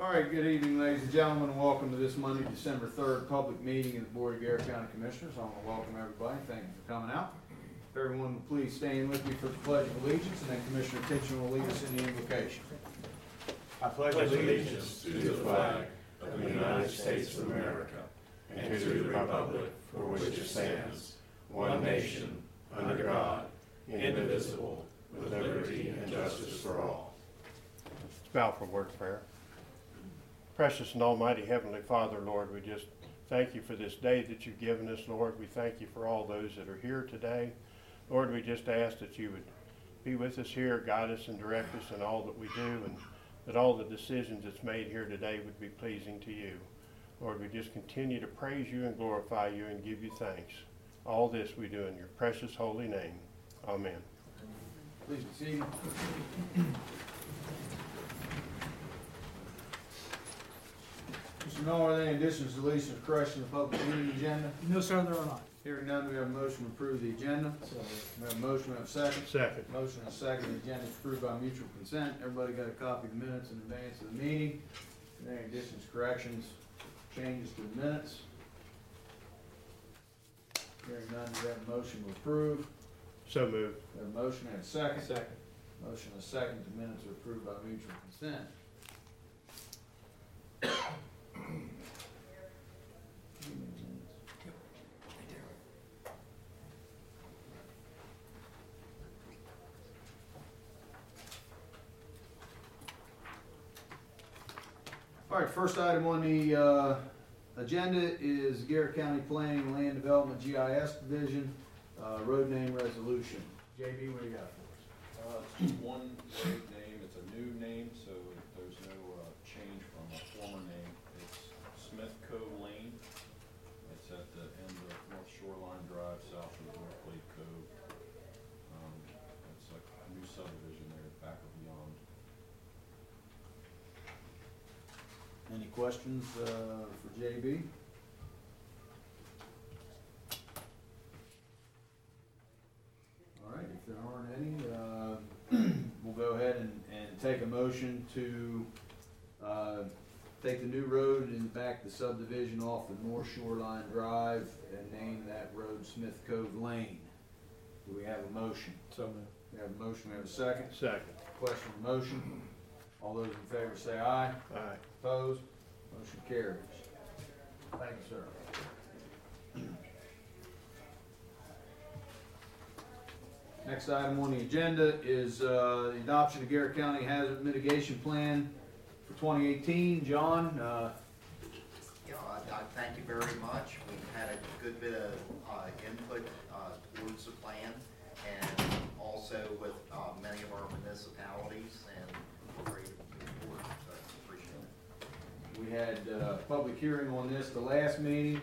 All right, good evening, ladies and gentlemen, and welcome to this Monday, December 3rd, public meeting of the Board of Garrett County Commissioners. I want to welcome everybody. Thank you for coming out. If everyone would please stand with me for the Pledge of Allegiance, and then Commissioner Kitchen will lead us in the invocation. I pledge allegiance to the flag of the United States of America and to the republic for which it stands, one nation, under God, indivisible, with liberty and justice for all. Let's bow for a word of prayer. Precious and almighty Heavenly Father, Lord, we just thank you for this day that you've given us, Lord. We thank you for all those that are here today. Lord, we just ask that you would be with us here, guide us and direct us in all that we do, and that all the decisions that's made here today would be pleasing to you. Lord, we just continue to praise you and glorify you and give you thanks. All this we do in your precious holy name. Amen. Please be seated. Mr. Miller, are there any additions, deletions, or corrections to the public meeting agenda? No, sir, there are not. Hearing none, we have a motion to approve the agenda. We have a motion, we have a second. Second. Motion and a second, the agenda is approved by mutual consent. Everybody got a copy of the minutes in advance of the meeting. Are there any additions, corrections, changes to the minutes? Hearing none, we have a motion to approve. So moved. We have a motion and a second. Second. Motion and a second, the minutes are approved by mutual consent. All right, first item on the agenda is Garrett County Planning and Land Development GIS Division, road name resolution. JB, what do you got for us? It's just one road name, it's a new name, so there's no change from a former name. It's Smith Cove Lane. It's at the end of North Shoreline Drive, south of North Lake Cove. It's like a new subdivision there, back or beyond. Any questions for JB? All right, if there aren't any, we'll go ahead and take a motion to take the new road and back the subdivision off of North Shoreline Drive and name that road Smith Cove Lane. Do we have a motion? So moved. We have a motion, we have a second. Second. Question on the motion. All those in favor say aye. Aye. Opposed? Motion carries. Thank you, sir. Next item on the agenda is the adoption of Garrett County Hazard Mitigation Plan for 2018. John, Yeah, I thank you very much. We've had a good bit of input towards the plan, and also with many of our municipalities, and we're ready to move forward, so I appreciate it. we had a public hearing on this the last meeting.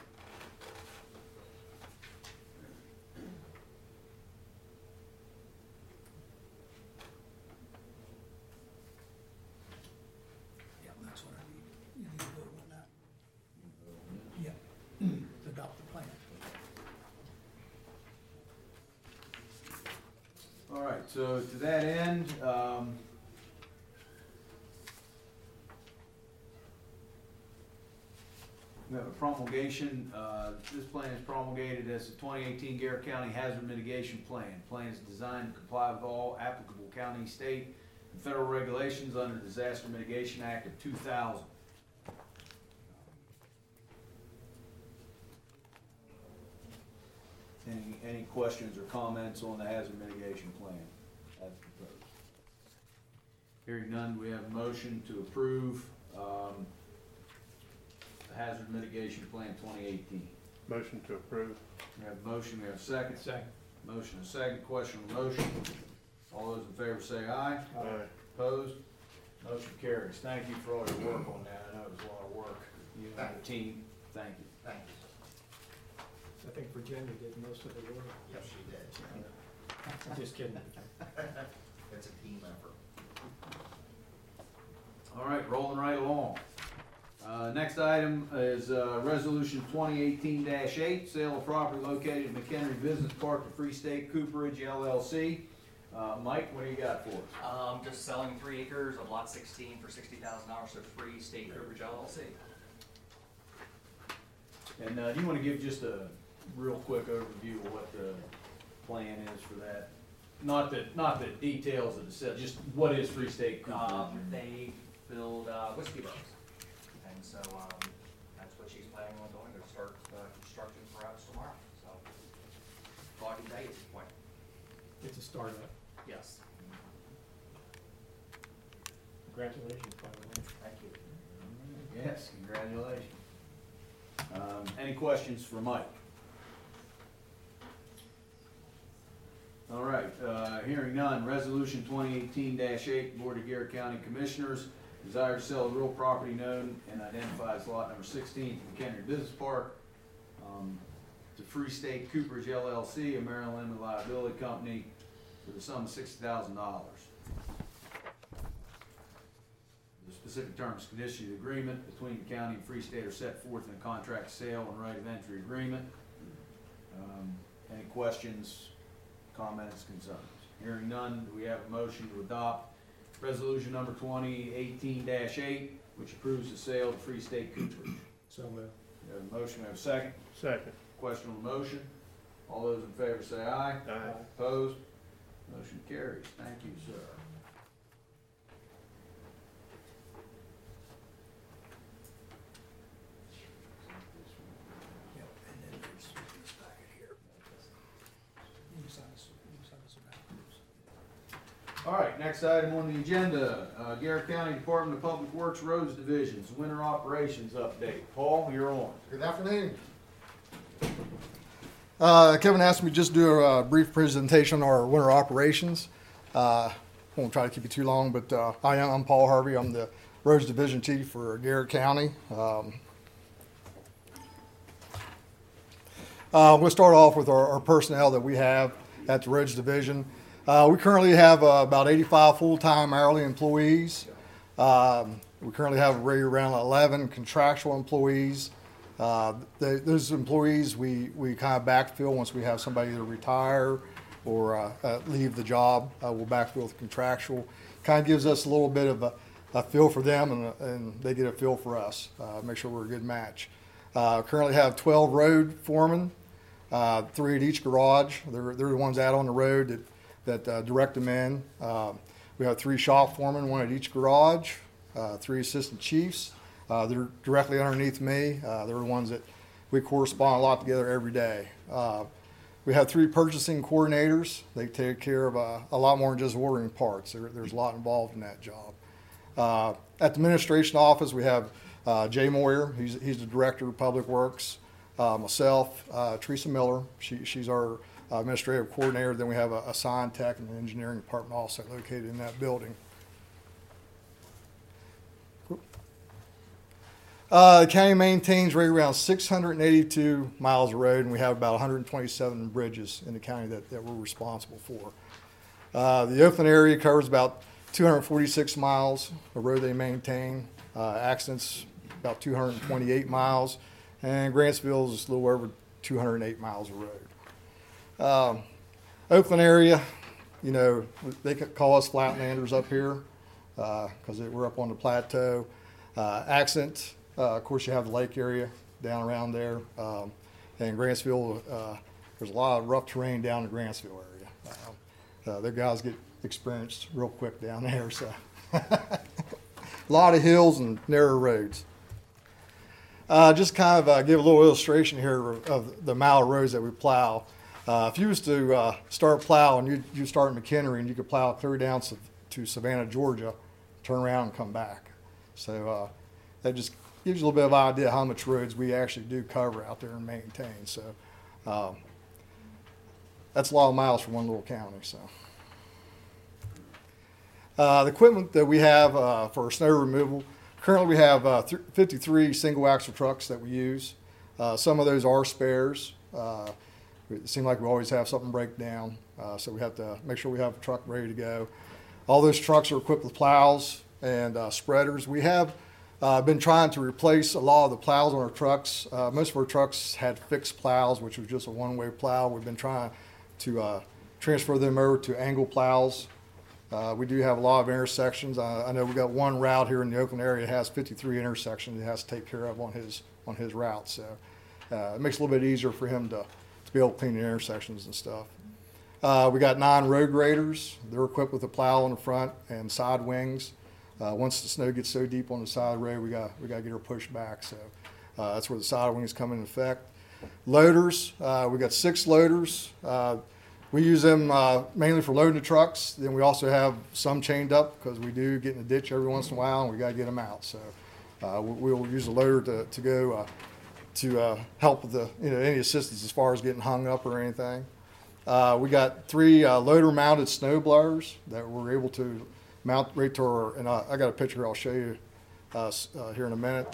Yeah, that's what I need. You need to vote on that. Yeah. To adopt the plan. All right, so to that end, we have a promulgation. This plan is promulgated as the 2018 Garrett County Hazard Mitigation Plan. Plan is designed to comply with all applicable county, state, and federal regulations under the Disaster Mitigation Act of 2000. Any questions or comments on the hazard mitigation plan as proposed? Hearing none, we have a motion to approve the hazard mitigation plan 2018. Motion to approve. We have a motion, we have a second. Second. Motion and a second, question on the motion. All those in favor say aye. Aye. Opposed? Motion carries. Thank you for all your work on that. I know it was a lot of work. You and the team, thank you. Thank you. I think Virginia did most of the work. Yes, she did. Just kidding. It's a team effort. All right, rolling right along. Next item is Resolution 2018-8, sale of property located in McHenry Business Park to Free State Cooperage LLC. Mike, what do you got for us? Just selling 3 acres of lot 16 for $60,000 to Free State Cooperage LLC. And do you want to give just a real quick overview of what the plan is for that? Not the details of the sale, just what is Free State Cooperage? They build whiskey barrels, and so that's what she's planning on doing. They'll start construction perhaps tomorrow. So, that's all I can tell you at this point. It's a startup. Yes. Congratulations, by the way. Thank you. Yes, congratulations. Any questions for Mike? All right, hearing none, resolution 2018-8, Board of Garrett County Commissioners desire to sell real property known and identified as lot number 16 to McHenry Business Park to Free State Cooperage LLC, a Maryland Limited Liability Company, for the sum of $60,000. The specific terms and conditions of the agreement between the county and Free State are set forth in the contract sale and right of entry agreement. Any questions, comments, concerns? Hearing none, do we have a motion to adopt resolution number 2018-8, which approves the sale of Free State Cooperage? So moved. We have a motion, we have a second. Second. Question on the motion? All those in favor say aye. Aye. Opposed? Motion carries. Thank you, sir. Yep, and then there's this packet here. You can sign this afterwards. All right, next item on the agenda, Garrett County Department of Public Works Roads Division's winter operations update. Paul, you're on. Good afternoon. Kevin asked me to just do a brief presentation on our winter operations. Won't try to keep you too long, but I'm Paul Harvey. I'm the Roads Division Chief for Garrett County. We'll start off with our personnel that we have at the Roads Division. We currently have about 85 full-time hourly employees. We currently have right around 11 contractual employees. Those employees we kind of backfill once we have somebody either retire or leave the job. We'll backfill with contractual. Kind of gives us a little bit of a feel for them, and they get a feel for us. Make sure we're a good match. Currently have 12 road foremen, 3 at each garage. They're the ones out on the road that direct them in. We have 3 shop foremen, 1 at each garage, 3 assistant chiefs. They're directly underneath me. They're the ones that we correspond a lot together every day. We have 3 purchasing coordinators. They take care of a lot more than just ordering parts. There's a lot involved in that job. At the administration office, we have Jay Moyer. He's the director of Public Works. Myself, Teresa Miller. She's our administrative coordinator. Then we have a sign tech and an engineering department also located in that building. The county maintains right around 682 miles of road, and we have about 127 bridges in the county that we're responsible for. The Oakland area covers about 246 miles of road they maintain. Accidents about 228 miles, and Grantsville is a little over 208 miles of road. Oakland area, you know, they could call us flatlanders up here because we're up on the plateau. Accidents. Of course, you have the lake area down around there. And Grantsville, there's a lot of rough terrain down in the Grantsville area. Their guys get experienced real quick down there. So a lot of hills and narrow roads. Just kind of give a little illustration here of the mile of roads that we plow. If you was to start plowing, you start in McHenry and you could plow clear down to Savannah, Georgia, turn around and come back. So that just gives you a little bit of idea how much roads we actually do cover out there and maintain. So that's a lot of miles for one little county. So the equipment that we have for snow removal, currently we have 53 single axle trucks that we use. Some of those are spares. It seems like we always have something break down, so we have to make sure we have a truck ready to go. All those trucks are equipped with plows and spreaders. We have been trying to replace a lot of the plows on our trucks. Most of our trucks had fixed plows, which was just a one-way plow. We've been trying to transfer them over to angle plows. We do have a lot of intersections. I know we got one route here in the Oakland area that has 53 intersections he has to take care of on his route. So it makes it a little bit easier for him to be able to clean the intersections and stuff. We got 9 road graders. They're equipped with a plow on the front and side wings. Once the snow gets so deep on the side of the road, we got to get her pushed back. So that's where the side wings come into effect. Loaders, we got 6 loaders. We use them mainly for loading the trucks. Then we also have some chained up because we do get in the ditch every once in a while and we got to get them out. So we'll use a loader to go to help with any assistance as far as getting hung up or anything. We got 3 loader-mounted snow blowers that we're able to mount right to our, and I got a picture I'll show you here in a minute,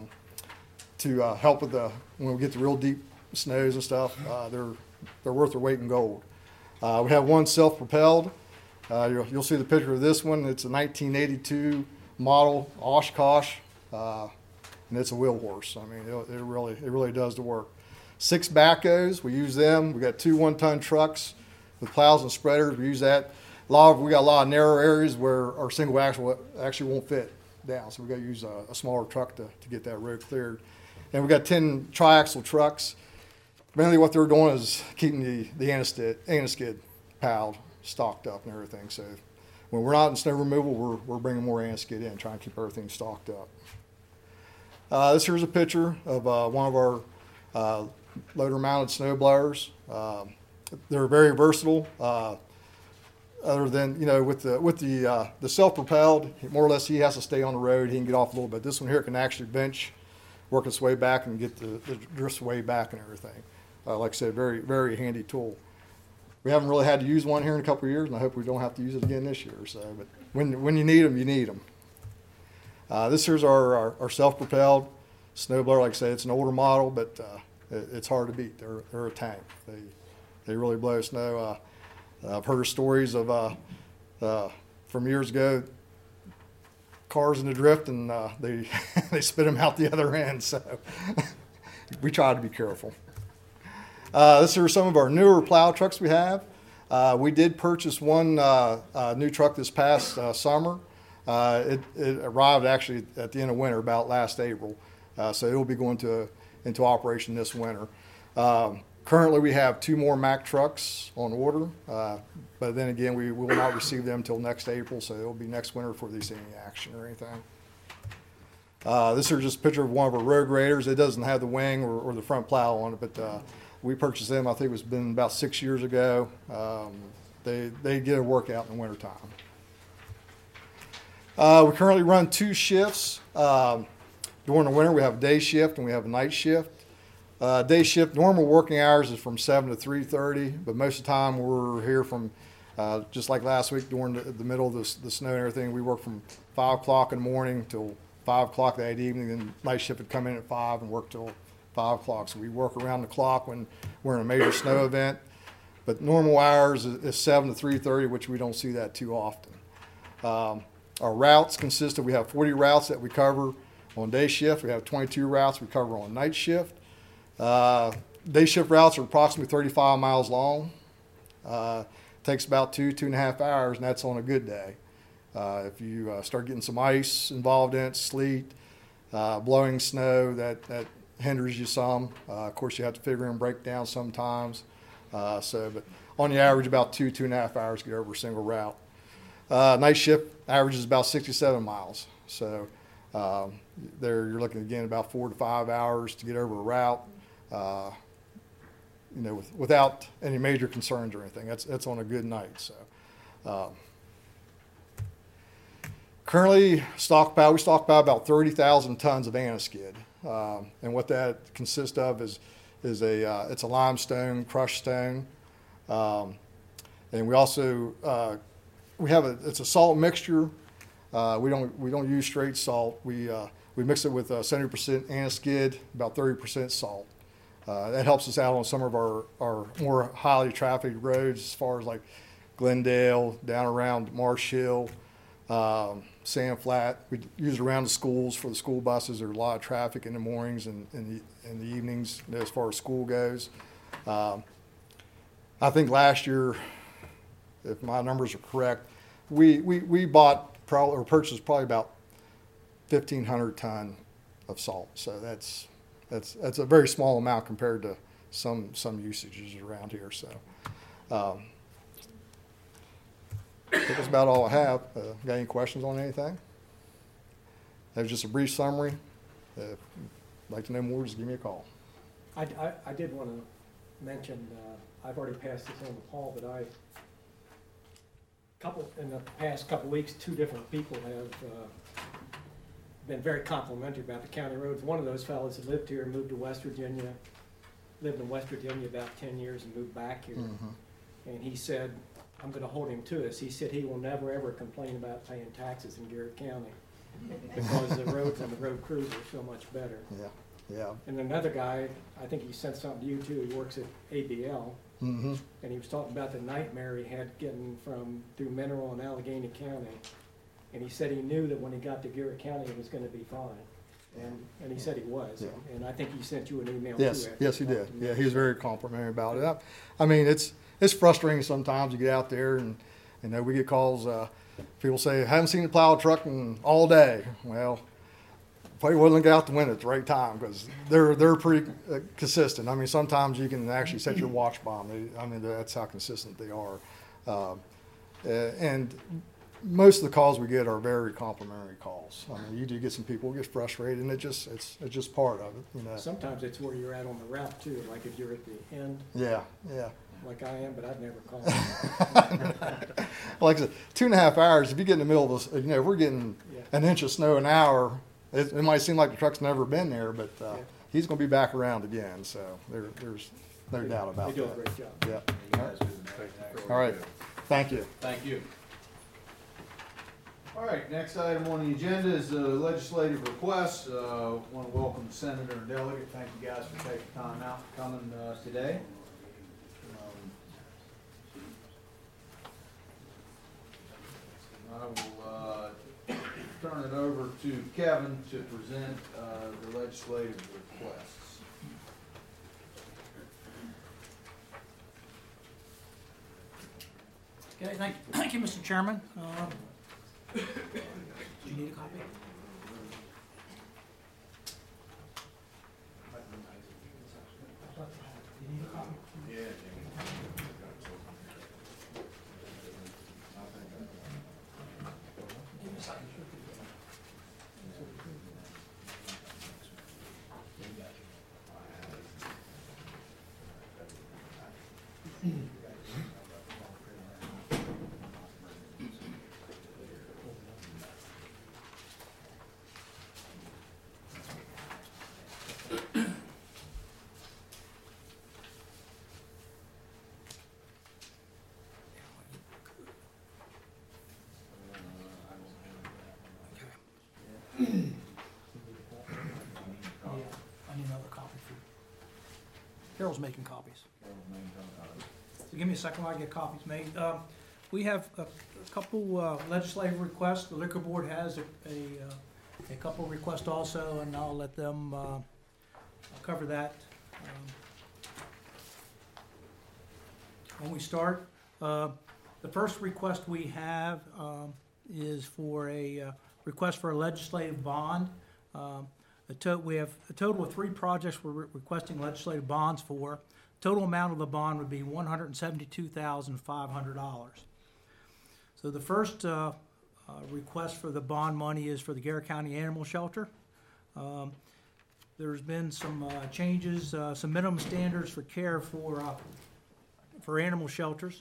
to help with when we get the real deep snows and stuff. They're worth their weight in gold. We have one self-propelled. You'll see the picture of this one. It's a 1982 model Oshkosh, and it's a wheel horse. I mean, it really does the work. 6 backhoes, we use them. We got 2 one-ton trucks with plows and spreaders. We use that. We got a lot of narrow areas where our single axle actually won't fit down, so we got to use a smaller truck to get that road cleared. And we got 10 triaxle trucks. Mainly what they're doing is keeping the anti-skid piled, stocked up and everything. So when we're not in snow removal, we're bringing more anti-skid in, trying to keep everything stocked up. This here's a picture of one of our loader-mounted snow blowers. They're very versatile. Other than with the self-propelled, more or less he has to stay on the road. He can get off a little bit. This one here can actually bench, work its way back, and get the drift's way back and everything. Like I said, very, very handy tool. We haven't really had to use one here in a couple of years, and I hope we don't have to use it again this year or so. But when you need them, you need them. This here's our self-propelled snowblower. Like I say, it's an older model, but it's hard to beat. They're a tank. They really blow snow. I've heard stories of from years ago, cars in the drift, and they spit them out the other end. So we try to be careful. This are some of our newer plow trucks we have. We did purchase one new truck this past summer. It arrived actually at the end of winter, about last April. So it will be going into operation this winter. Currently, we have 2 more Mack trucks on order, but then again, we will not receive them until next April, so it will be next winter before they see any action or anything. This is just a picture of one of our road graders. It doesn't have the wing or the front plow on it, but we purchased them, I think it's been about 6 years ago. They get a workout in the wintertime. We currently run 2 shifts. During the winter, we have a day shift and we have a night shift. Day shift, normal working hours is from 7 to 3:30, but most of the time we're here from, just like last week during the middle of the snow and everything, we work from 5 o'clock in the morning till 5 o'clock that evening, and night shift would come in at 5 and work till 5 o'clock. So we work around the clock when we're in a major snow event, but normal hours is 7 to 3:30, which we don't see that too often. Our routes consist of, we have 40 routes that we cover on day shift. We have 22 routes we cover on night shift. Day shift routes are approximately 35 miles long. Takes about 2.5 hours, and that's on a good day. If you start getting some ice involved in it, sleet, blowing snow, that hinders you some. Of course, you have to figure in breakdown sometimes. But on the average, about 2.5 hours to get over a single route. Night shift averages about 67 miles. So there you're looking again about 4 to 5 hours to get over a route. Without any major concerns or anything. That's on a good night. So currently we stockpile about 30,000 tons of anti-skid, and what that consists of is it's a limestone crushed stone, and we also it's a salt mixture. We don't use straight salt. We mix it with 70% anti-skid, about 30% salt. That helps us out on some of our more highly trafficked roads, as far as like Glendale, down around Marsh Hill, Sand Flat. We use it around the schools for the school buses. There's a lot of traffic in the mornings and in the evenings as far as school goes. I think last year if my numbers are correct. We bought probably, or purchased probably about 1,500 ton of salt. So that's a very small amount compared to some usages around here. So I think that's about all I have. Got any questions on anything? That was just a brief summary. If you'd like to know more, just give me a call. I did want to mention, I've already passed this on to Paul, but in the past couple weeks, 2 different people have been very complimentary about the county roads. One of those fellows that lived here, moved to West Virginia, lived in West Virginia about 10 years and moved back here. And he said, I'm going to hold him to this. He said he will never ever complain about paying taxes in Garrett County because the roads and the road crews are so much better. Yeah. And another guy, I think he sent something to you too, he works at ABL, and he was talking about the nightmare he had getting through Mineral and Allegheny County. And he said he knew that when he got to Garrett County, it was gonna be fine. And he said he was. Yeah. And I think he sent you an email Yes, too. yes, he did. Yeah, he was very complimentary about it. I mean, it's frustrating sometimes. You get out there and, you know, we get calls, people say, I haven't seen a plow truck in all day. Well, probably wouldn't get out the window at the right time because they're pretty consistent. I mean, sometimes you can actually set your watch by them. I mean, that's how consistent they are. And most of the calls we get are very complimentary calls. I mean, you do get some people who get frustrated, and it's just part of it, you know. Sometimes it's where you're at on the route too, like if you're at the end, Yeah. like I am, but I've never called. Like I said, 2.5 hours, if you get in the middle of this, you know, if we're getting Yeah. 1 inch of snow an hour, it might seem like the truck's never been there, but he's going to be back around again. So there's no doubt about They do a that. great job. Yeah. You guys did an excellent All right. job. Thank you. Thank you. All right, next item on the agenda is legislative requests. Want to welcome the senator and delegate. Thank you guys for taking time out for coming today. I will turn it over to Kevin to present the legislative requests. Okay, thank you, Mr. Chairman. Do you need a copy? You need a copy? Give me a second. I need another copy for Carol's making copies. So give me a second while I get copies made. We have a couple legislative requests. The liquor board has a couple requests also, and I'll let them cover that. When we start, the first request we have is for a request for a legislative bond. We have a total of 3 projects we're requesting legislative bonds for. Total amount of the bond would be $172,500. So the first request for the bond money is for the Garrett County Animal Shelter. There's been some changes, some minimum standards for care for animal shelters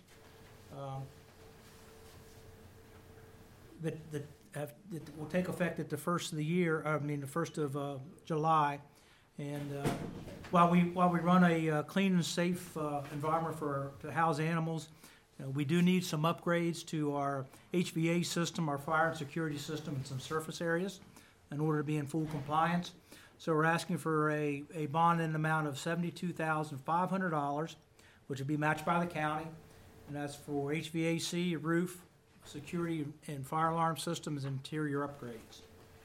that will take effect at the first of the year. I mean, the 1st of July. And while we run a clean and safe environment to house animals, we do need some upgrades to our HVA system, our fire and security system, and some surface areas in order to be in full compliance. So we're asking for a bond in the amount of $72,500, which would be matched by the county, and that's for HVAC, roof, security and fire alarm systems, and interior upgrades.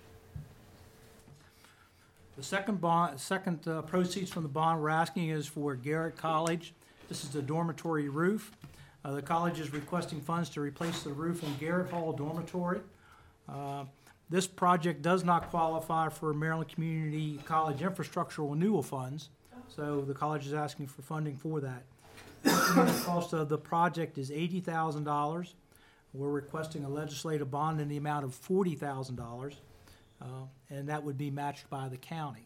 The second proceeds from the bond we're asking is for Garrett College. This is the dormitory roof. The college is requesting funds to replace the roof on Garrett Hall Dormitory. This project does not qualify for Maryland Community College Infrastructure Renewal Funds, so the college is asking for funding for that. The cost of the project is $80,000. We're requesting a legislative bond in the amount of $40,000, and that would be matched by the county.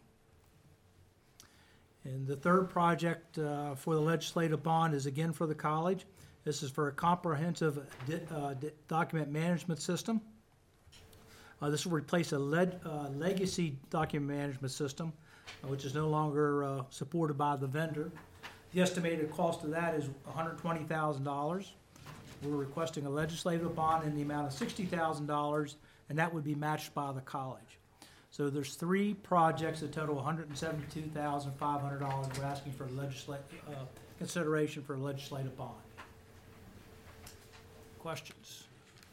And the third project for the legislative bond is again for the college. This is for a comprehensive document management system. This will replace a legacy document management system, which is no longer supported by the vendor. The estimated cost of that is $120,000. We're requesting a legislative bond in the amount of $60,000, and that would be matched by the college. So there's three projects that total $172,500. We're asking for consideration for a legislative bond. Questions?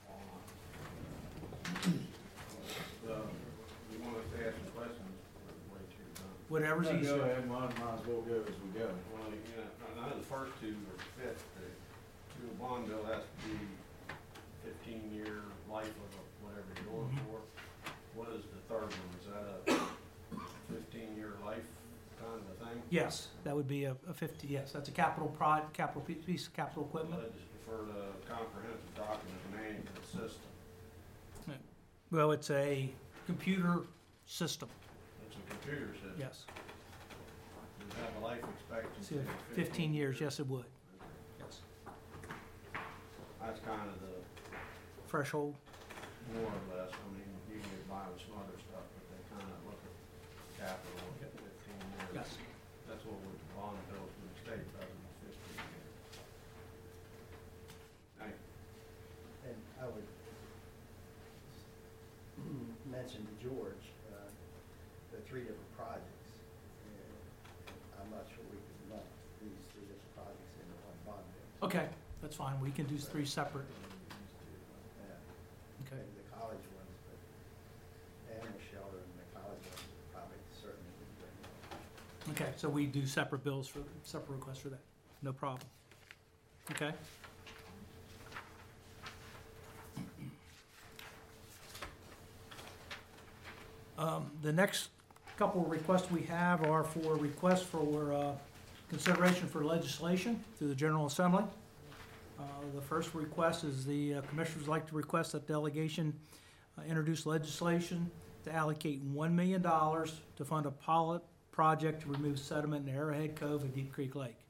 You want us to ask some questions? Way too long. Whatever's Go easier. ahead, might as well go as we go. Well, I know the first two are fifth. The bond bill has to be 15-year life of whatever you're going for. What is the third one? Is that a 15-year life kind of a thing? Yes, that would be a 50, yes, that's a capital piece of capital equipment. Just for the comprehensive document management system. Well, it's a computer system, It's a computer system. yes. Does it have a life expectancy So of 15 years, yes, it would. Yes. That's kind of the, Threshold, more or less, I mean, you can get by with some other stuff, but they kind of look at capital at 15 years. yes. That's what with the bond bills in the state doesn't, 15 years. Thank you. And I would mention to George, the three different projects. I'm not sure we could lump these three different projects into one bond bill. Okay, that's fine, we can do three separate, Yeah, okay. maybe the college ones, but animal shelter and the college ones probably certainly would bring it. Okay, so we do separate bills for, separate requests for that, no problem. Okay. The next couple of requests we have are for requests for consideration for legislation through the General Assembly. The first request is the commissioners like to request that delegation introduce legislation to allocate $1 million to fund a pilot project to remove sediment in Arrowhead Cove and Deep Creek Lake.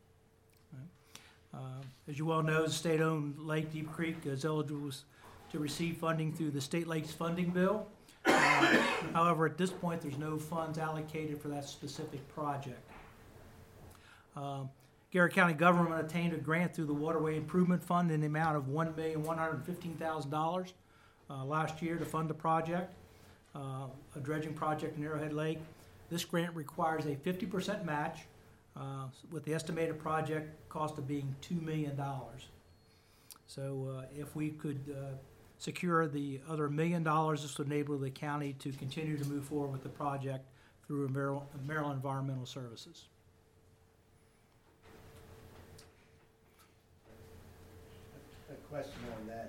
As you well know, the state-owned Lake Deep Creek is eligible to receive funding through the State Lakes Funding Bill. However, at this point, there's no funds allocated for that specific project. Garrett County government obtained a grant through the Waterway Improvement Fund in the amount of $1,115,000 last year to fund the project, a dredging project in Arrowhead Lake. This grant requires a 50% match, with the estimated project cost of being $2 million. So if we could secure the other $1 million, this would enable the county to continue to move forward with the project through Maryland Environmental Services. A question on that,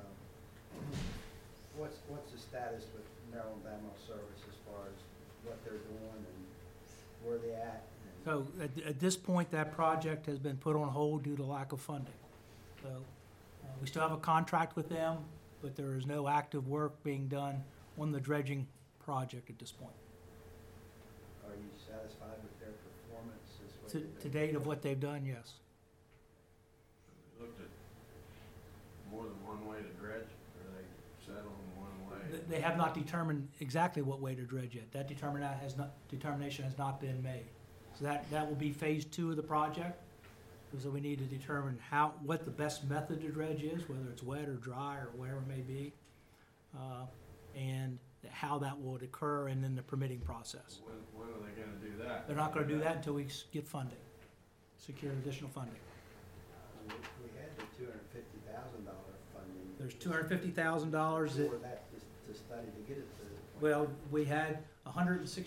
what's the status with Maryland Environmental Service as far as what they're doing and where they at? So at this point, that project has been put on hold due to lack of funding. So we still have a contract with them, but there is no active work being done on the dredging project at this point. Are you satisfied with their performance as what To they've date of what they've done, yes. Looked at more than one way to dredge, or they settled on one way? They have not determined exactly what way to dredge yet. That determination has not been made. So that will be phase 2 of the project. So we need to determine what the best method to dredge is, whether it's wet or dry or whatever it may be, and how that will occur, and then the permitting process. When are they gonna do that? They're not gonna do that until we get funding, secure additional funding. We had the $250,000 funding. There's $250,000 that, For that, to study to get it to the point. well, we had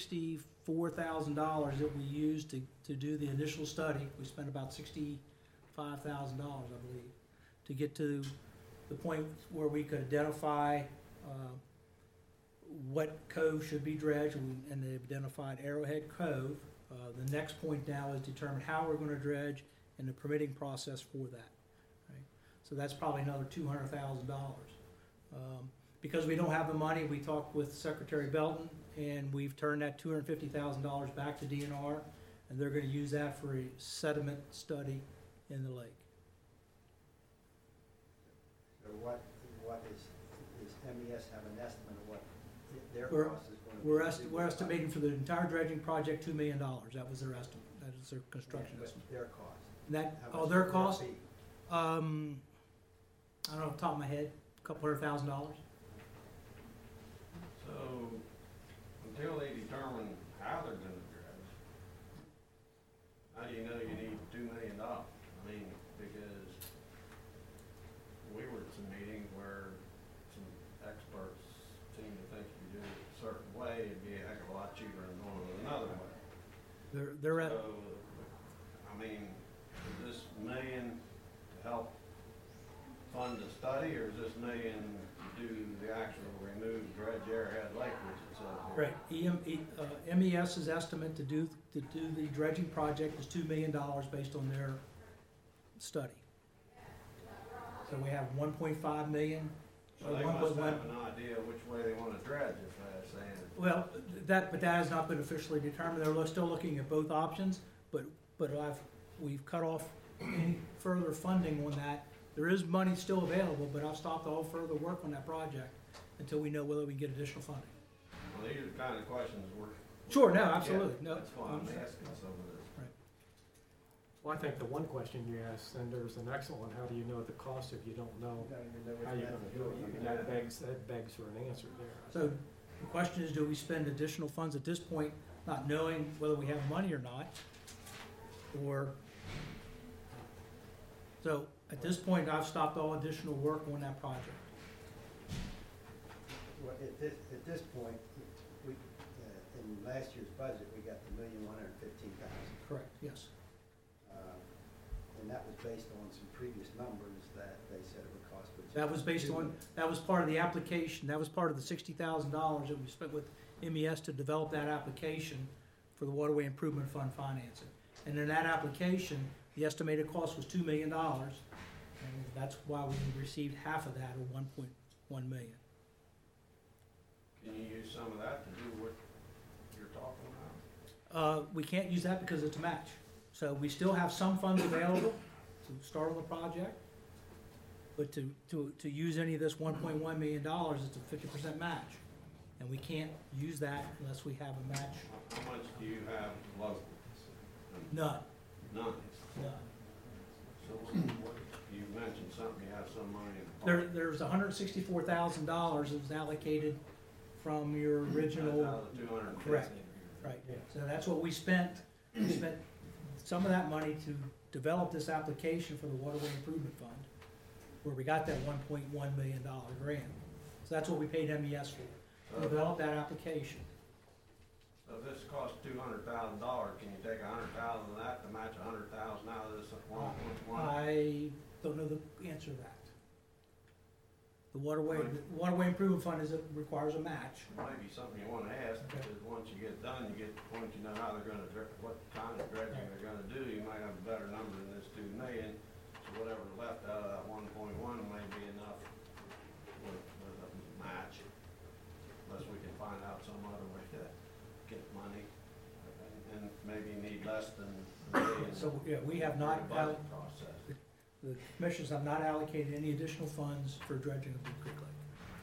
$164,000 that we used to do the initial study. We spent about $5,000, I believe, to get to the point where we could identify what cove should be dredged, and they've identified Arrowhead Cove. The next point now is determine how we're gonna dredge and the permitting process for that. Right? So that's probably another $200,000. Because we don't have the money, we talked with Secretary Belton, and we've turned that $250,000 back to DNR, and they're gonna use that for a sediment study in the lake. So what is MES have an estimate of what their We're- cost is going to be? We're estimating for the entire dredging project $2 million. That was their estimate. That is their construction Yeah, estimate. but their cost. That, How much their would that cost, be? I don't know, off the top of my head, a couple $100,000. So, until they determine how they're gonna dredge, how do you know you need $2 million? I mean, because we were at some meetings where some experts seem to think if you do it a certain way, it'd be a heck of a lot cheaper than going with another way. They're at, So, I mean, is this million to help fund the study, or is this million to do the actual remove dredge Arrowhead Lake, which it says here? right, MES's estimate to do the dredging project is $2 million based on their study. So we have 1.5 million, So or they must 1.1. have an idea which way they wanna dredge, if they're saying. Well, but that has not been officially determined. They're still looking at both options, but we've cut off any further funding on that. There is money still available, but I've stopped all further work on that project until we know whether we can get additional funding. Well, these are the kind of questions we're. Sure, no, absolutely, no. That's why I'm asking some of this. Well, I think the one question you asked, and there's an excellent one, how do you know the cost if you don't know You don't even know what how you're you have gonna to do it? And that begs for an answer there. So the question is, do we spend additional funds at this point, not knowing whether we have money or not? Or, so at this point, I've stopped all additional work on that project. Well, at this point, we, in last year's budget, we got $1,115,000. Correct, yes. And that was based on some previous numbers that they said it would cost. which That was based on, that was part of the application, that was part of the $60,000 that we spent with MES to develop that application for the Waterway Improvement Fund financing. And in that application, the estimated cost was $2 million, and that's why we received half of that, or 1.1 million. Can you use some of that to do what you're talking about? We can't use that because it's a match. So we still have some funds available to start on the project, but to use any of this $1.1 million, it's a 50% match. And we can't use that unless we have a match. How much do you have local? None, None. none. So what, you mentioned something, you have some money in the park. There's $164,000 that was allocated from your original. That's out of the 250. Correct, right. So that's what we spent. We spent some of that money to develop this application for the Waterway Improvement Fund, where we got that $1.1 million grant. So that's what we paid MES for, to develop that application. So if this costs $200,000, can you take $100,000 of that to match $100,000 out of this 1.1? I don't know the answer to that. The Waterway Improvement Fund requires a match. Maybe something you wanna ask, Okay. because once you get done, once you know how they're gonna, what kind of dredging they're gonna do, you might have a better number than this $2 million. So whatever's left out of that 1.1 may be enough with a match, unless we can find out some other way to get money. And maybe need less than $1 million. So, yeah, we have not, Budget process. the commissioners have not allocated any additional funds for dredging of Blue Creek Lake.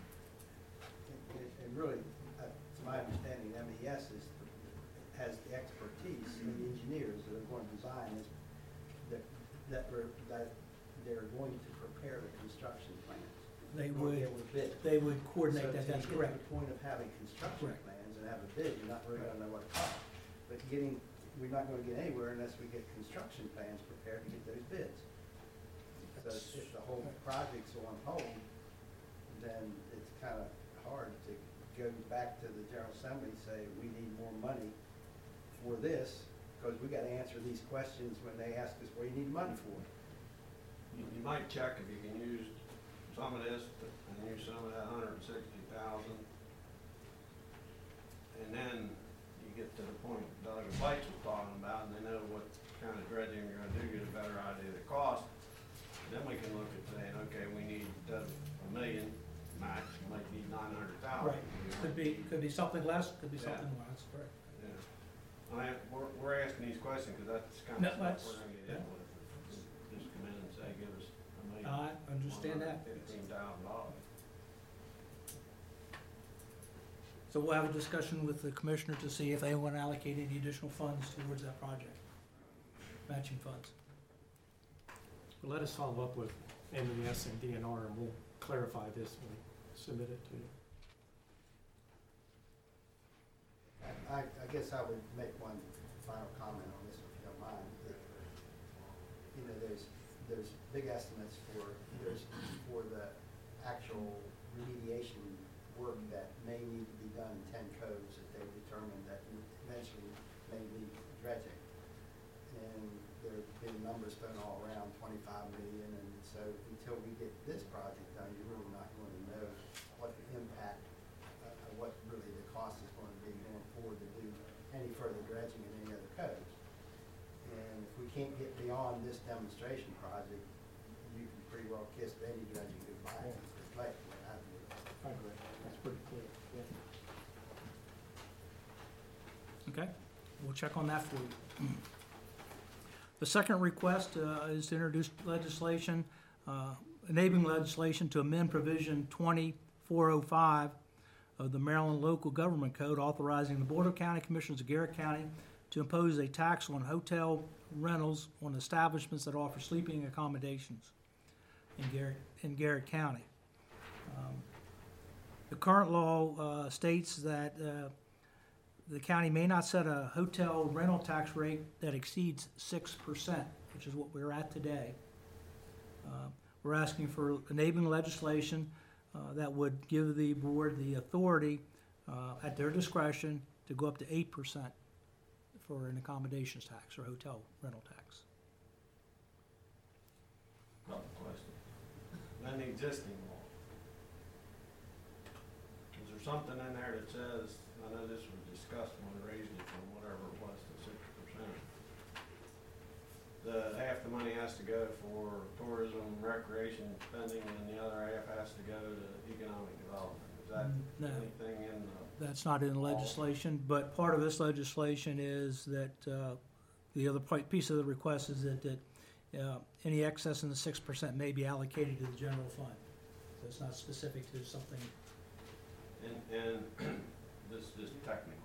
And really, to my understanding, MES has the expertise and the engineers that are going to design this, that they're going to prepare the construction plans. They Or would, they would bid. they would coordinate So that, that's to correct. get to the point of having construction Correct. plans and have a bid, you're not really gonna know what it costs. But we're not gonna get anywhere unless we get construction plans prepared to get those bids. So if the whole project's on hold, then it's kind of hard to go back to the General Assembly and say, we need more money for this, because we gotta answer these questions when they ask us what you need money for. You might check if you can use some of this and use some of that 160,000. And then you get to the point Doug and Bites was talking about, and they know what kind of dredging you're gonna do, get a better idea of the cost. Then we can look at saying, okay, we need $1 million max, we might need 900,000. Right, could be something less, could be something less, correct. Yeah. We're asking these questions because that's kind No, of that's- stuff we're gonna get hit with. Just come in and say, give us $1 million. I understand that. $115,000. So we'll have a discussion with the commissioner to see if they want to allocate any additional funds towards that project, matching funds. Well, let us follow up with MES and DNR, and we'll clarify this when we submit it to you. I guess I would make one final comment on this, if you don't mind. That, you know, there's big estimates for the actual remediation work that may need to be done in 10 codes that they've determined that eventually may need dredging. And there have been numbers thrown all around, 25 million, and so until we get this project done, you're really not going to know what the impact, what really the cost is going to be going forward to do any further dredging in any other codes. And if we can't get beyond this demonstration project, you can pretty well kiss any dredging goodbye. It's late, what have you. I agree, that's pretty clear, yeah. Okay, we'll check on that for you. The second request is to introduce legislation, enabling legislation to amend provision 20405 of the Maryland Local Government Code, authorizing the Board of County Commissioners of Garrett County to impose a tax on hotel rentals on establishments that offer sleeping accommodations in Garrett County. The current law states that the county may not set a hotel rental tax rate that exceeds 6%, which is what we're at today. We're asking for enabling legislation that would give the board the authority at their discretion to go up to 8% for an accommodations tax or hotel rental tax. Couple questions. Then the existing law. Is there something in there that says, I know this was discussed when we raised it from whatever it was to 6%. Half the money has to go for tourism, recreation spending, and the other half has to go to economic development. Is that No. anything in the? That's not in the legislation, but part of this legislation is that the other piece of the request is that any excess in the 6% may be allocated to the general fund. So it's not specific to something. And this is technical.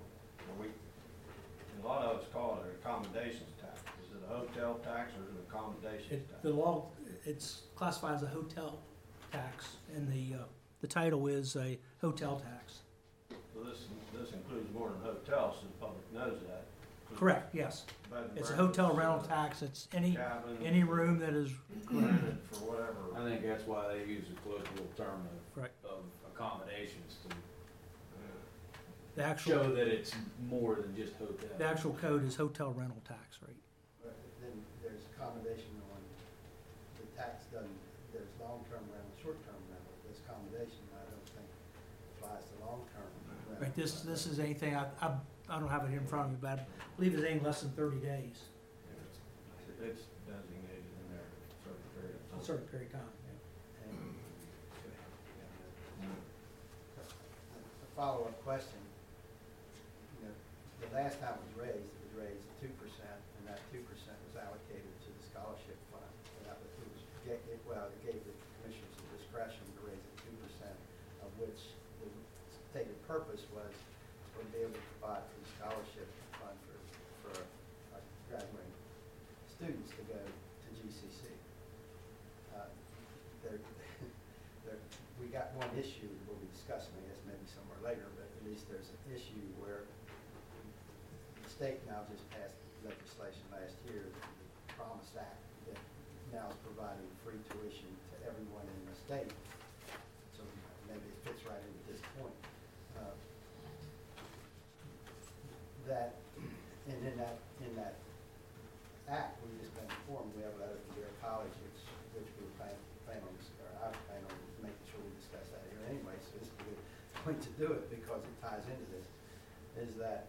A lot of us call it an accommodations tax. Is it a hotel tax or is it an accommodations tax? The law, it's classified as a hotel tax, and the title is a hotel tax. So this includes more than hotels, so the public knows that. Correct, yes. Bed and It's a breakfast, hotel rental tax. It's any cabin, room that is rented for whatever. I think that's why they use the colloquial term Right. of accommodations to the actual. show that it's more than just hotel. The actual code is hotel rental tax rate. But then there's accommodation on, the tax doesn't, there's long-term rental, short-term rental. This accommodation, I don't think applies to long-term rental. Right, this is anything, I don't have it here in front of me, but I believe it's anything less than 30 days, It's designated in there a certain period of a time. certain period of time. And a follow-up question, you know, the last time it was raised 2%, and that 2% was allocated to the scholarship fund. And that was, it gave the commissioners the discretion to raise it 2%, of which the stated purpose was to be able to provide for the scholarship fund for our graduating students to go to GCC. We got one issue we'll be discussing, I guess, maybe somewhere later, but at least there's an issue where the state now just passed legislation last year, the Promise Act, that now is providing free tuition to everyone in the state. So maybe it fits right in at this point. And in that act, we've just been informed, we have a letter from Garrett College, which we going to do it because it ties into this, is that,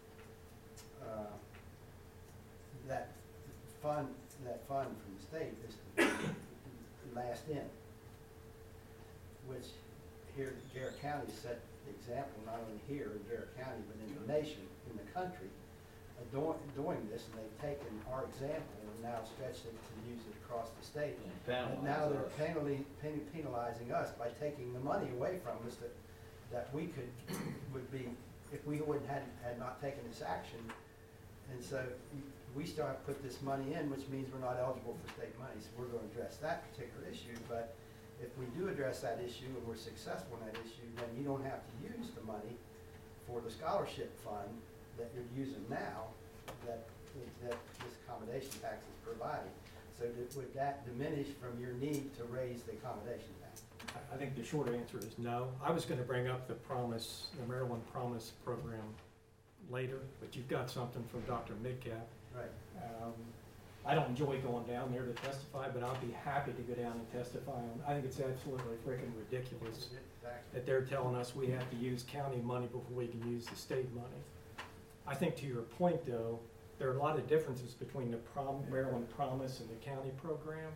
that fund from the state is the last in, which here, Garrett County set the example, not only here in Garrett County, but in the nation, in the country, doing this, and they've taken our example and now stretched it to use it across the state. And now they're penalizing us by taking the money away from us that we would be, if we had not taken this action. And so we still have to put this money in, which means we're not eligible for state money. So we're going to address that particular issue. But if we do address that issue and we're successful in that issue, then you don't have to use the money for the scholarship fund that you're using now, that this accommodation tax is providing. So would that diminish from your need to raise the accommodation tax? I think the short answer is no. I was gonna bring up the Maryland Promise program later, but you've got something from Dr. Midcap. Right. I don't enjoy going down there to testify, but I'll be happy to go down and testify on. I think it's absolutely freaking ridiculous that they're telling us we have to use county money before we can use the state money. I think to your point though, there are a lot of differences between the Maryland Promise and the county program.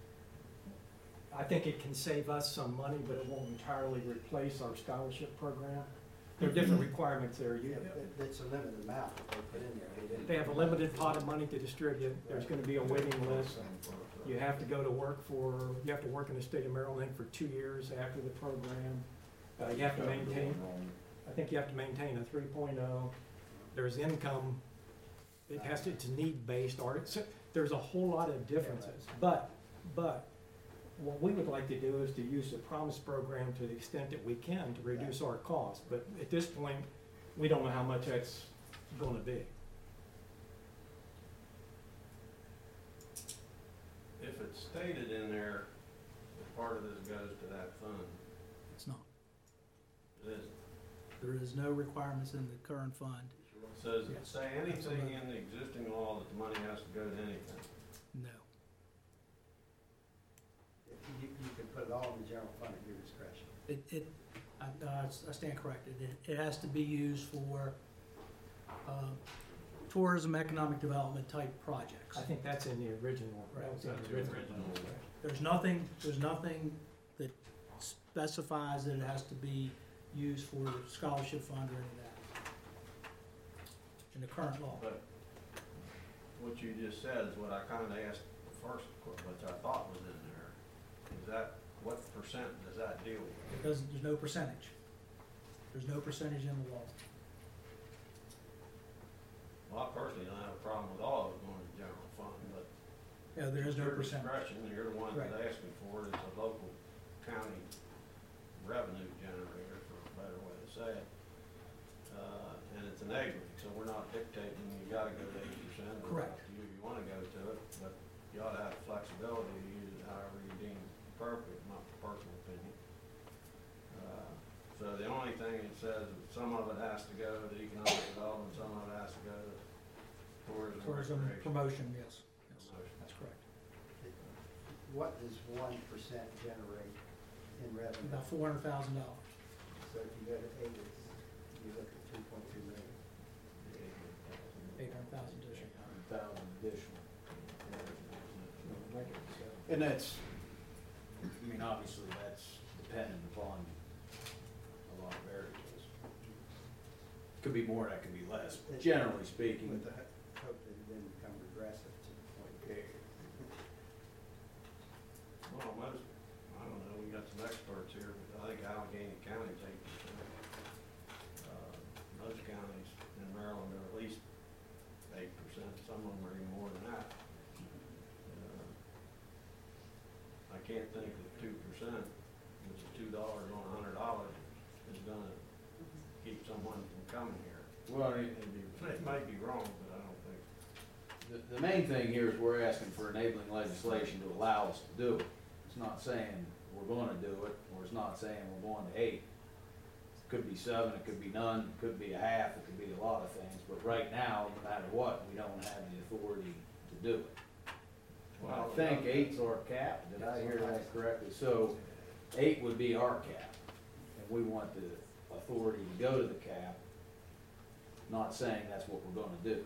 I think it can save us some money, but it won't entirely replace our scholarship program. There are different requirements there. It's a limited amount that they put in there. They have a limited pot of money to distribute. There's gonna be a waiting list. You have to go to work you have to work in the state of Maryland for 2 years after the program. You have to maintain, I think you have to maintain a 3.0. There's income, it's need-based, or there's a whole lot of differences. But what we would like to do is to use the Promise program to the extent that we can to reduce our costs. But at this point, we don't know how much that's gonna be. If it's stated in there that part of this goes to that fund, It's not. it isn't. There is no requirements in the current fund. Does it say anything in the existing law that the money has to go to anything? No. You can put it all in the general fund at your discretion. I stand corrected. It has to be used for tourism, economic development type projects. I think that's in the original. That was in the original. There's nothing that specifies that it has to be used for scholarship fund or any of that in the current law. But what you just said is what I kinda asked first, which I thought was in there. Is that, what percent does that deal with? There's no percentage. There's no percentage in the law. Well, I personally don't have a problem with all of it going to the general fund, but Yeah, there is no your percentage. discretion, you're the one that Right. asked me for it. It's a local county revenue generator, for a better way to say it. And it's enabling, so we're not dictating you gotta go to 80%. Correct. You wanna go to it, but you ought to have flexibility to use it however you deem appropriate, my personal opinion. So the only thing it says is some of it has to go to economic development, some of it has to go to tourism recreation. Promotion, yes. That's correct. What does 1% generate in revenue? About $400,000. So if you go to 8, you look at 2.2 million. 800,000 additional. And that's, I mean, obviously, that's dependent upon a lot of variables. Could be more, that could be less, but generally speaking. With the hope that it then become regressive to the point where. Well, most, I don't know, we got some experts here, but I think Allegheny County's 8%. Most counties in Maryland are at least 8%, some of them are even more than that. I can't think that 2%, which is $2 on $100, is gonna keep someone from coming here. Well, It might be wrong, but I don't think. the main thing here is we're asking for enabling legislation to allow us to do it. It's not saying we're gonna do it, or it's not saying we're going to 8. It could be 7, it could be none, it could be a half, it could be a lot of things, but right now, no matter what, we don't have the authority to do it. Well, I think 8's our cap, did I hear that correctly? So 8 would be our cap, and we want to authority to go to the cap. Not saying that's what we're gonna do.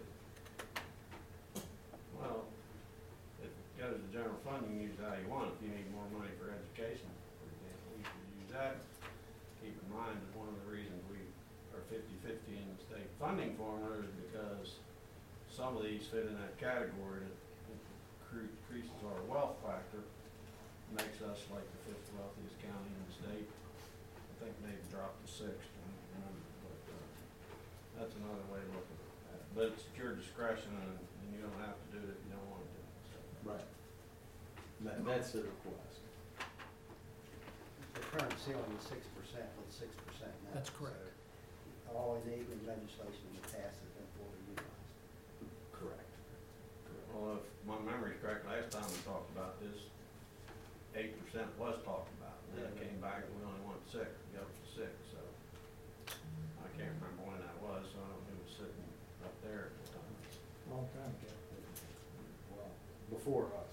Well, if it goes to general fund, you can use it how you want. If you need more money for education, for example, you should use that. Keep in mind that one of the reasons we are 50-50 in the state funding formula is because some of these fit in that category that increases our wealth factor, makes us like the 5th wealthiest county in the state. I think maybe dropped to 6th, I don't remember, but that's another way of looking at it. But it's at your discretion, and you don't have to do it if you don't want to do it. So. Right. That's the request. The current ceiling is 6%, with 6% now. That's correct. So all enabling legislation in the past has been fully utilized. Correct. Well, if my memory's correct, last time we talked about this, 8% was talked about, and then it came back and we only want 6, we got up to 6, so. I can't remember when that was, so I don't know who was sitting up there at the time. Long time ago. Well, before us.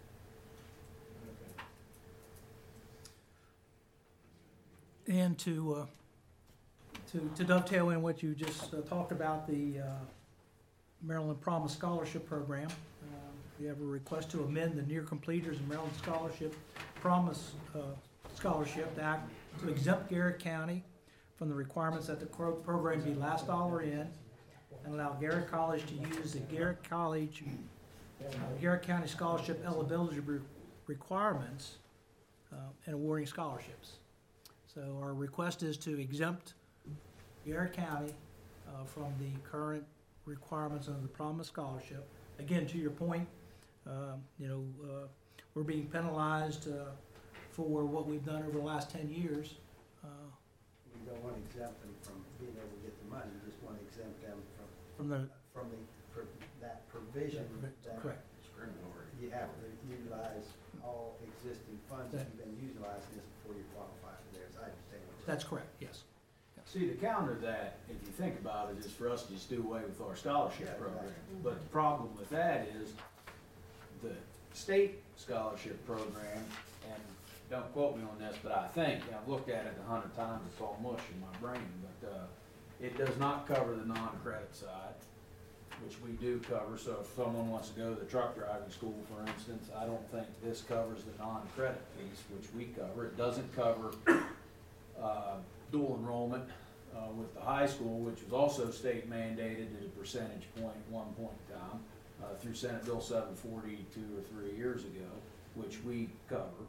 And to dovetail in what you just talked about, the Maryland Promise Scholarship Program, we have a request to amend the near completers of Maryland Scholarship Promise Scholarship Act to exempt Garrett County from the requirements that the program be last dollar in, and allow Garrett College to use the Garrett County Scholarship eligibility requirements in awarding scholarships. So our request is to exempt Garrett County from the current requirements of the Promise Scholarship. Again, to your point, we're being penalized for what we've done over the last 10 years. We don't want to exempt them from being able to get the money, we just want to exempt them from that provision that Correct. you have to utilize all existing funds that you've been utilizing this before you qualify for theirs. I understand what you're saying. That's correct, yes. See, to counter that, if you think about it, is for us to just do away with our scholarship Yeah, program. right. But the problem with that is the state scholarship program, and don't quote me on this, but I think, and I've looked at it 100 times, it's all mush in my brain, but it does not cover the non-credit side, which we do cover. So if someone wants to go to the truck driving school, for instance, I don't think this covers the non-credit piece, which we cover. It doesn't cover dual enrollment with the high school, which was also state mandated at a percentage point at one point in time through Senate Bill 740 2 or 3 years ago, which we cover.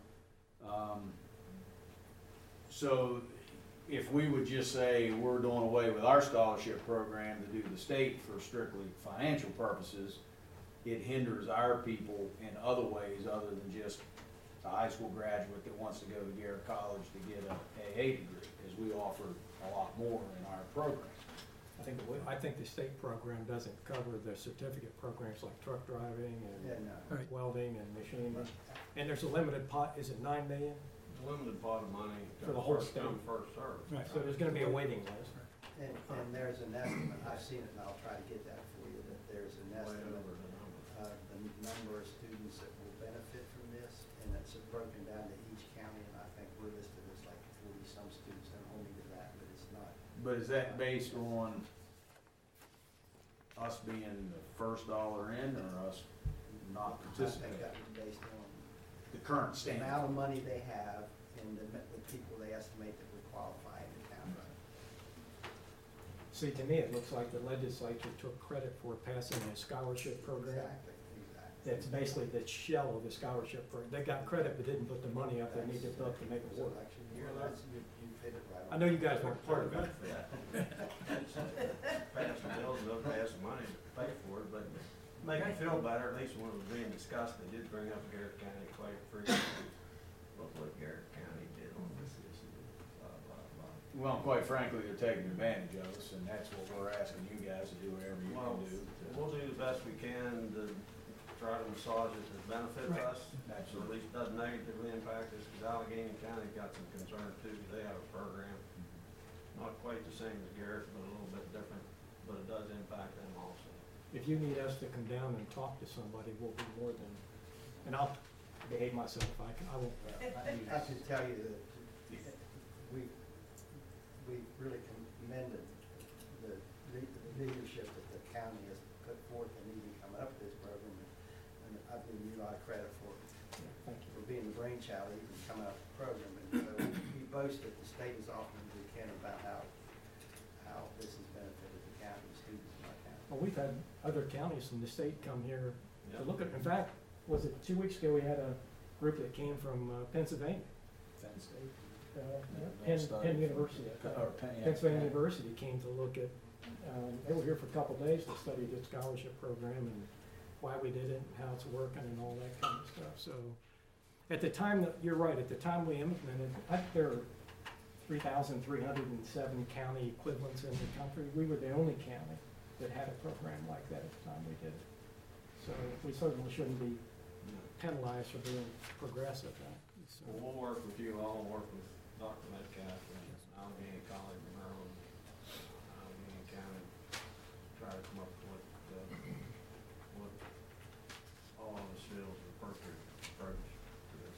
So if we would just say we're doing away with our scholarship program to do the state for strictly financial purposes, it hinders our people in other ways other than just a high school graduate that wants to go to Garrett College to get a AA degree, because we offer a lot more in our program. I think the state program doesn't cover the certificate programs like truck driving Yeah, and no. Right. welding and machining. And there's a limited pot, is it 9 million? Limited pot of money. For the whole first state. come, first served. Right. So there's gonna be a waiting list. And there's an estimate, I've seen it and I'll try to get that for you, that there's an Way estimate over the number. of the number of students that will benefit from this, and it's broken down to each county, and I think we're listed as like 40-some students, and only to that, but it's not. But is that based on us being the first dollar in, or us not I think participating? that was based on The current the standard. amount of money they have and the people they estimate that would qualify in the county. See, to me, it looks like the legislature took credit for passing a scholarship program. Exactly. That's basically the shell of the scholarship program. They got credit but didn't put the money up they needed to put up to make it It's work. election year, you fit it right on. I know you guys weren't part of it. Pass the bills, they'll pass the money to pay for it, but make me feel better, at least when it was being discussed, they did bring up Garrett County quite frequently. Look what Garrett County did on this issue, blah, blah, blah. Well, quite frankly, they're taking advantage of us, and that's what we're asking you guys to do whatever you Well, can do. we'll do the best we can to try to massage it to benefit Right. us, so at least doesn't negatively impact us, because Allegheny County's got some concern too, they have a program, not quite the same as Garrett, but a little bit different, but it does impact them also. If you need us to come down and talk to somebody, we'll be more than, and I'll behave myself. I won't. I can tell you that we really commended the leadership that the county has put forth in even coming up with this program. And I've given you a lot of credit for Thank you. for being the brainchild, even coming up with the program. And so we boast that the state as often as we can about how this has benefited the county, the students in our county. Well, we've had other counties from the state come here to Yep. look at, in fact, was it 2 weeks ago, we had a group that came from Pennsylvania, Penn State. Penn University. Or Penn, yeah. Pennsylvania University came to look at, they were here for a couple of days to study the scholarship program and why we did it, and how it's working and all that kind of stuff. So at the time, you're right, at the time we implemented, there are 3,307 county equivalents in the country. We were the only county that had a program like that at the time we did it. So we certainly shouldn't be penalized for being progressive. So, Well, we'll work with you all, work with Dr. Metcalf and Allegheny College of Maryland, Allegheny County, try to come up with what all of us feel is the appropriate approach to this.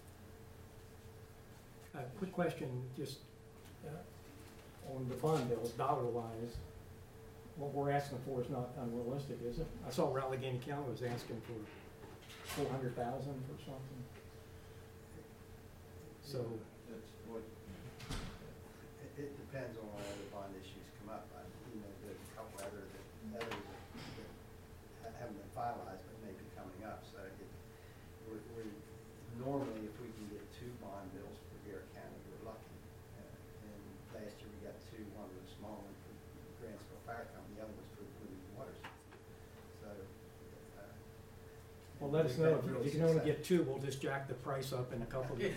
quick question, just on the bond bills, dollar-wise, what we're asking for is not unrealistic, is it? I saw Allegheny County was asking for 400,000 for something. So, That's what, It depends on what other bond issues come up. There's a couple others that haven't been finalized, but may be coming up. So we normally, if we can get 2 bond bills for Garrett County, we're lucky. And last year we got 2. One was a small one for Grantsville Fire Company, the other was for Blue Water System. So. well, let us we've know, had real if you can only success. get 2, we'll just jack the price up in a couple of days.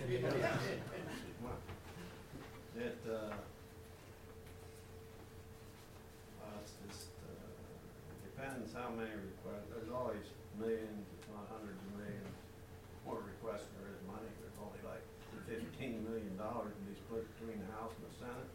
it's just, depends how many requests, there's always millions, if not hundreds of millions, more requests than there is money. There's only like $15 million to be split between the House and the Senate.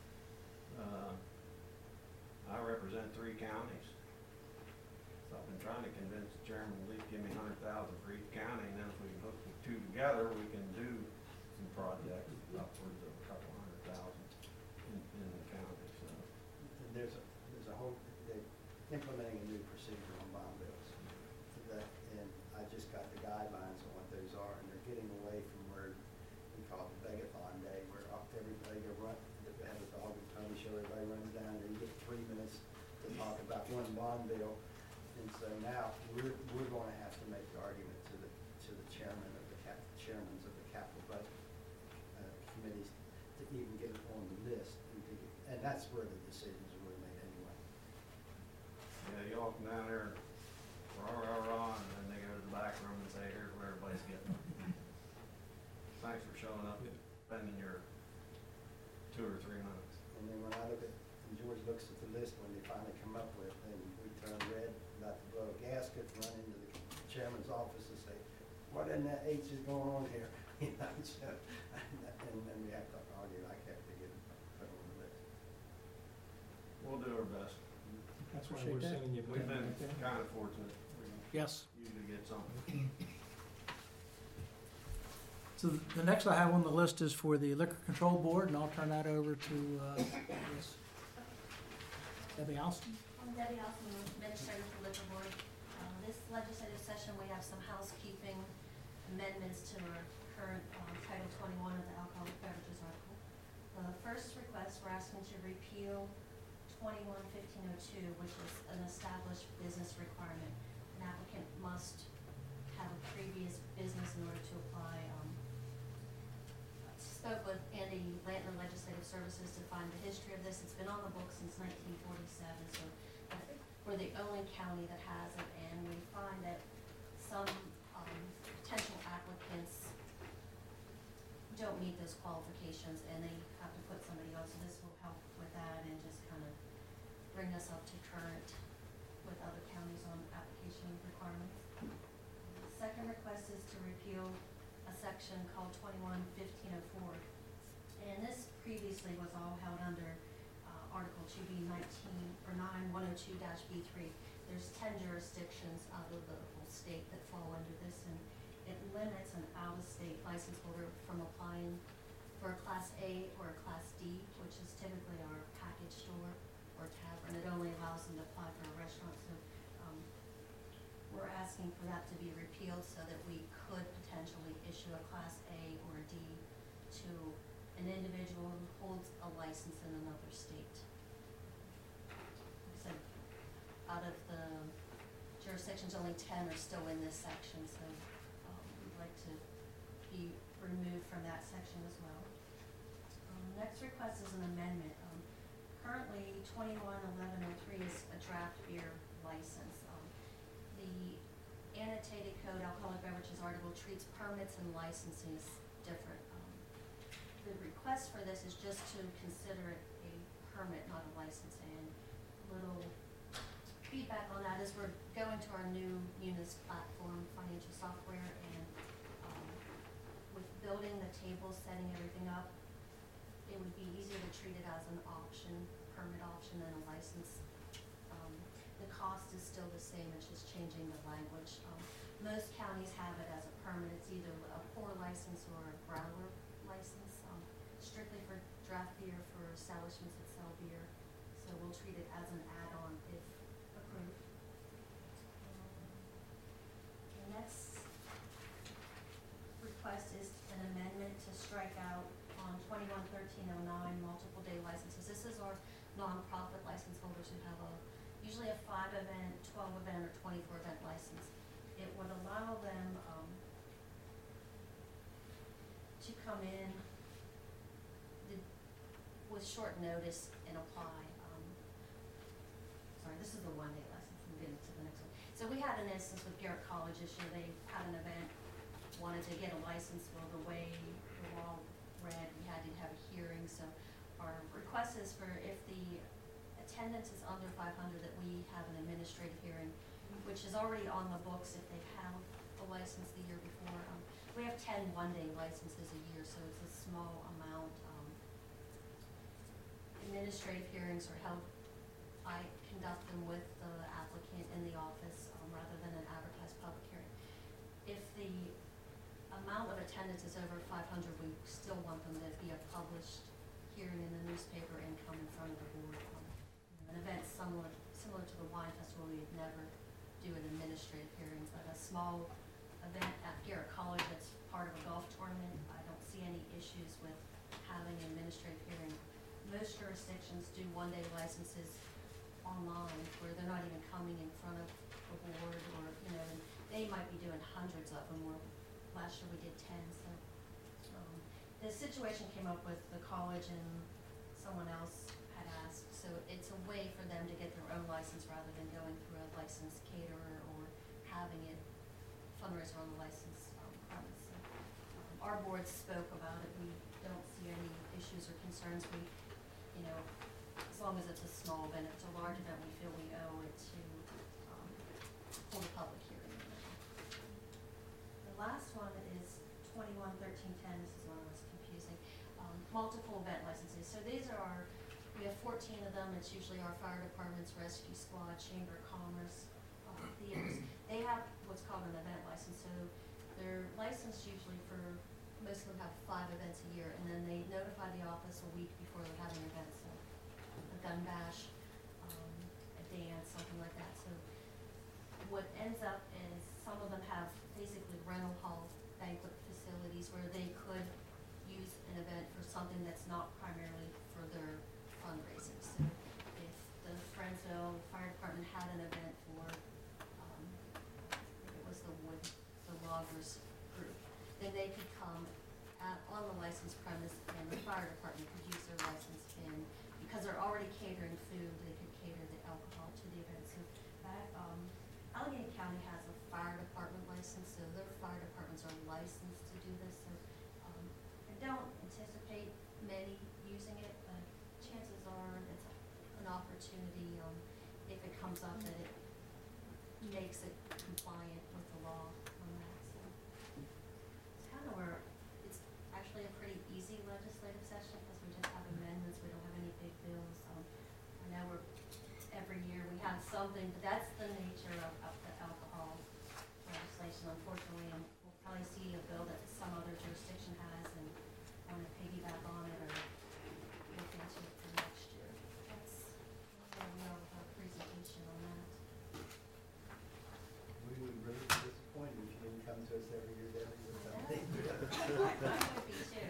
I represent 3 counties. So I've been trying to convince the chairman to at least give me 100,000 for each county, and then if we can hook the 2 together, we can do some projects upwards of a couple $100,000 in the county, so. And there's a whole, they're implementing a new procedure on bond bills. And I just got the guidelines on what those are, and they're getting away from where we call it the Begathon Day, where everybody go run, they have a dog and pony show, everybody runs down there, you get 3 minutes to talk about one bond bill. And so now, we're going to have to make the argument to the chairman of the chairmans of the capital budget committees to even get it on the list, and that's where the decisions are really made anyway. Yeah, you all come down there, rah, and then they go to the back room and say, here's where everybody's getting. Thanks for showing up, spending your 2 or 3 minutes. And then when I look at, and George looks at the list when they finally come up with, and we turn red, about to blow a gasket, run into the chairman's office and say, what in that H is going on here? So, and then we have to argue, I have to get it put on the list. We'll do our best. That's why Appreciate we're that. sending you. We've been right there. kind of fortunate. We Yes. usually get something. So the next I have on the list is for the Liquor Control Board, and I'll turn that over to Debbie Alston. I'm Debbie Alston, Administrator for Liquor Board. This legislative session, we have some housekeeping amendments to our current Title 21 of the Alcoholic Beverages Article. The first request, we're asking to repeal 21-1502, which is an established business requirement. An applicant must have a previous business in order to apply. Spoke with Andy Lantner, Legislative Services, to find the history of this. It's been on the books since 1947, so we're the only county that has it, and we find that some potential applicants don't meet those qualifications, and they have to put somebody else, so this will help with that and just kind of bring us up to current with other counties on application requirements. Second request is to repeal a section called 21-1504. And this previously was all held under Article 2B 9-102-B3. There's 10 jurisdictions out of the whole state that fall under this, and it limits an out-of-state license holder from applying for a Class A or a Class D, which is typically our package store or tavern. It only allows them to apply for a restaurant, so we're asking for that to be repealed so that we could potentially issue a Class A or a D to an individual who holds a license in another state. So out of the jurisdictions, only 10 are still in this section, so we'd like to be removed from that section as well. Next request is an amendment. Currently, 211103 is a draft beer license. The annotated code, alcoholic beverages article, treats permits and licensing as different. The request for this is just to consider it a permit, not a license. And a little feedback on that is we're going to our new Munis platform financial software, and with building the table, setting everything up, it would be easier to treat it as an option, permit option, than a license. The cost is still the same, it's just changing the language. Most counties have it as a permit. It's either a pour license or a growler license, strictly for draft beer for establishments that sell beer. So we'll treat it as an add-on if approved. The next request is an amendment to strike out on 211309 multiple day licenses. This is our nonprofit license holders who have usually a 5-event, 12-event, or 24-event license. It would allow them to come in with short notice and apply. Sorry, this is the one-day license. I'm getting to the next one. So we had an instance with Garrett College this year. They had an event, wanted to get a license. Well, the way the law read, we had to have a hearing. So our request is for, if the attendance is under 500, that we have an administrative hearing, which is already on the books if they've had a license the year before. We have 10 one-day licenses a year, so it's a small amount. Administrative hearings are held, I conduct them with the applicant in the office rather than an advertised public hearing. If the amount of attendance is over 500, we still want them to be a published hearing in the newspaper and come in front of the board. An event similar to the wine festival, we would never do an administrative hearing, but a small event at Garrett College that's part of a golf tournament, I don't see any issues with having an administrative hearing. Most jurisdictions do one-day licenses online where they're not even coming in front of the board, or, and they might be doing hundreds of them, or last year we did 10, so. The situation came up with the college and someone else had asked, so it's a way for them to get their own license rather than going through a licensed caterer or having it fundraiser on the license premise. So, our board spoke about it. We don't see any issues or concerns. We, as long as it's a small event, if it's a large event, we feel we owe it to hold a public hearing. The last one is 211310. This is one that was confusing. Multiple event licenses. So these are we have 14 of them. It's usually our fire departments, rescue squad, chamber of commerce, theaters. They have what's called an event license. So they're licensed usually for, most of them have 5 events a year, and then they notify the office a week before they're having events. So a gun bash, a dance, something like that. So what ends up is some of them have basically rental hall banquet facilities where they could use an event for something that's not primarily for their fundraising. So if the Friendsville Fire Department had an event for, I think it was the loggers group, then they could come on the licensed premise, and the fire department could use their license in, because they're already catering food, they could cater the alcohol to the event. So that, Allegheny County has a fire department license, so their fire departments are licensed to do this. So I don't anticipate many using it, but chances are it's an opportunity if it comes up that it makes it compliant with the law on that. So it's kind of where it's actually a pretty easy legislative session because we just have amendments. We don't have any big bills. I know every year we have something, but that's the nature of the alcohol legislation, unfortunately. And we'll probably see a bill that some other jurisdiction has and want to piggyback feedback on it or look into it for next year. That's where we are with our presentation on that. We would really be disappointed if you didn't come to us every year, Debbie, with something. I would be too.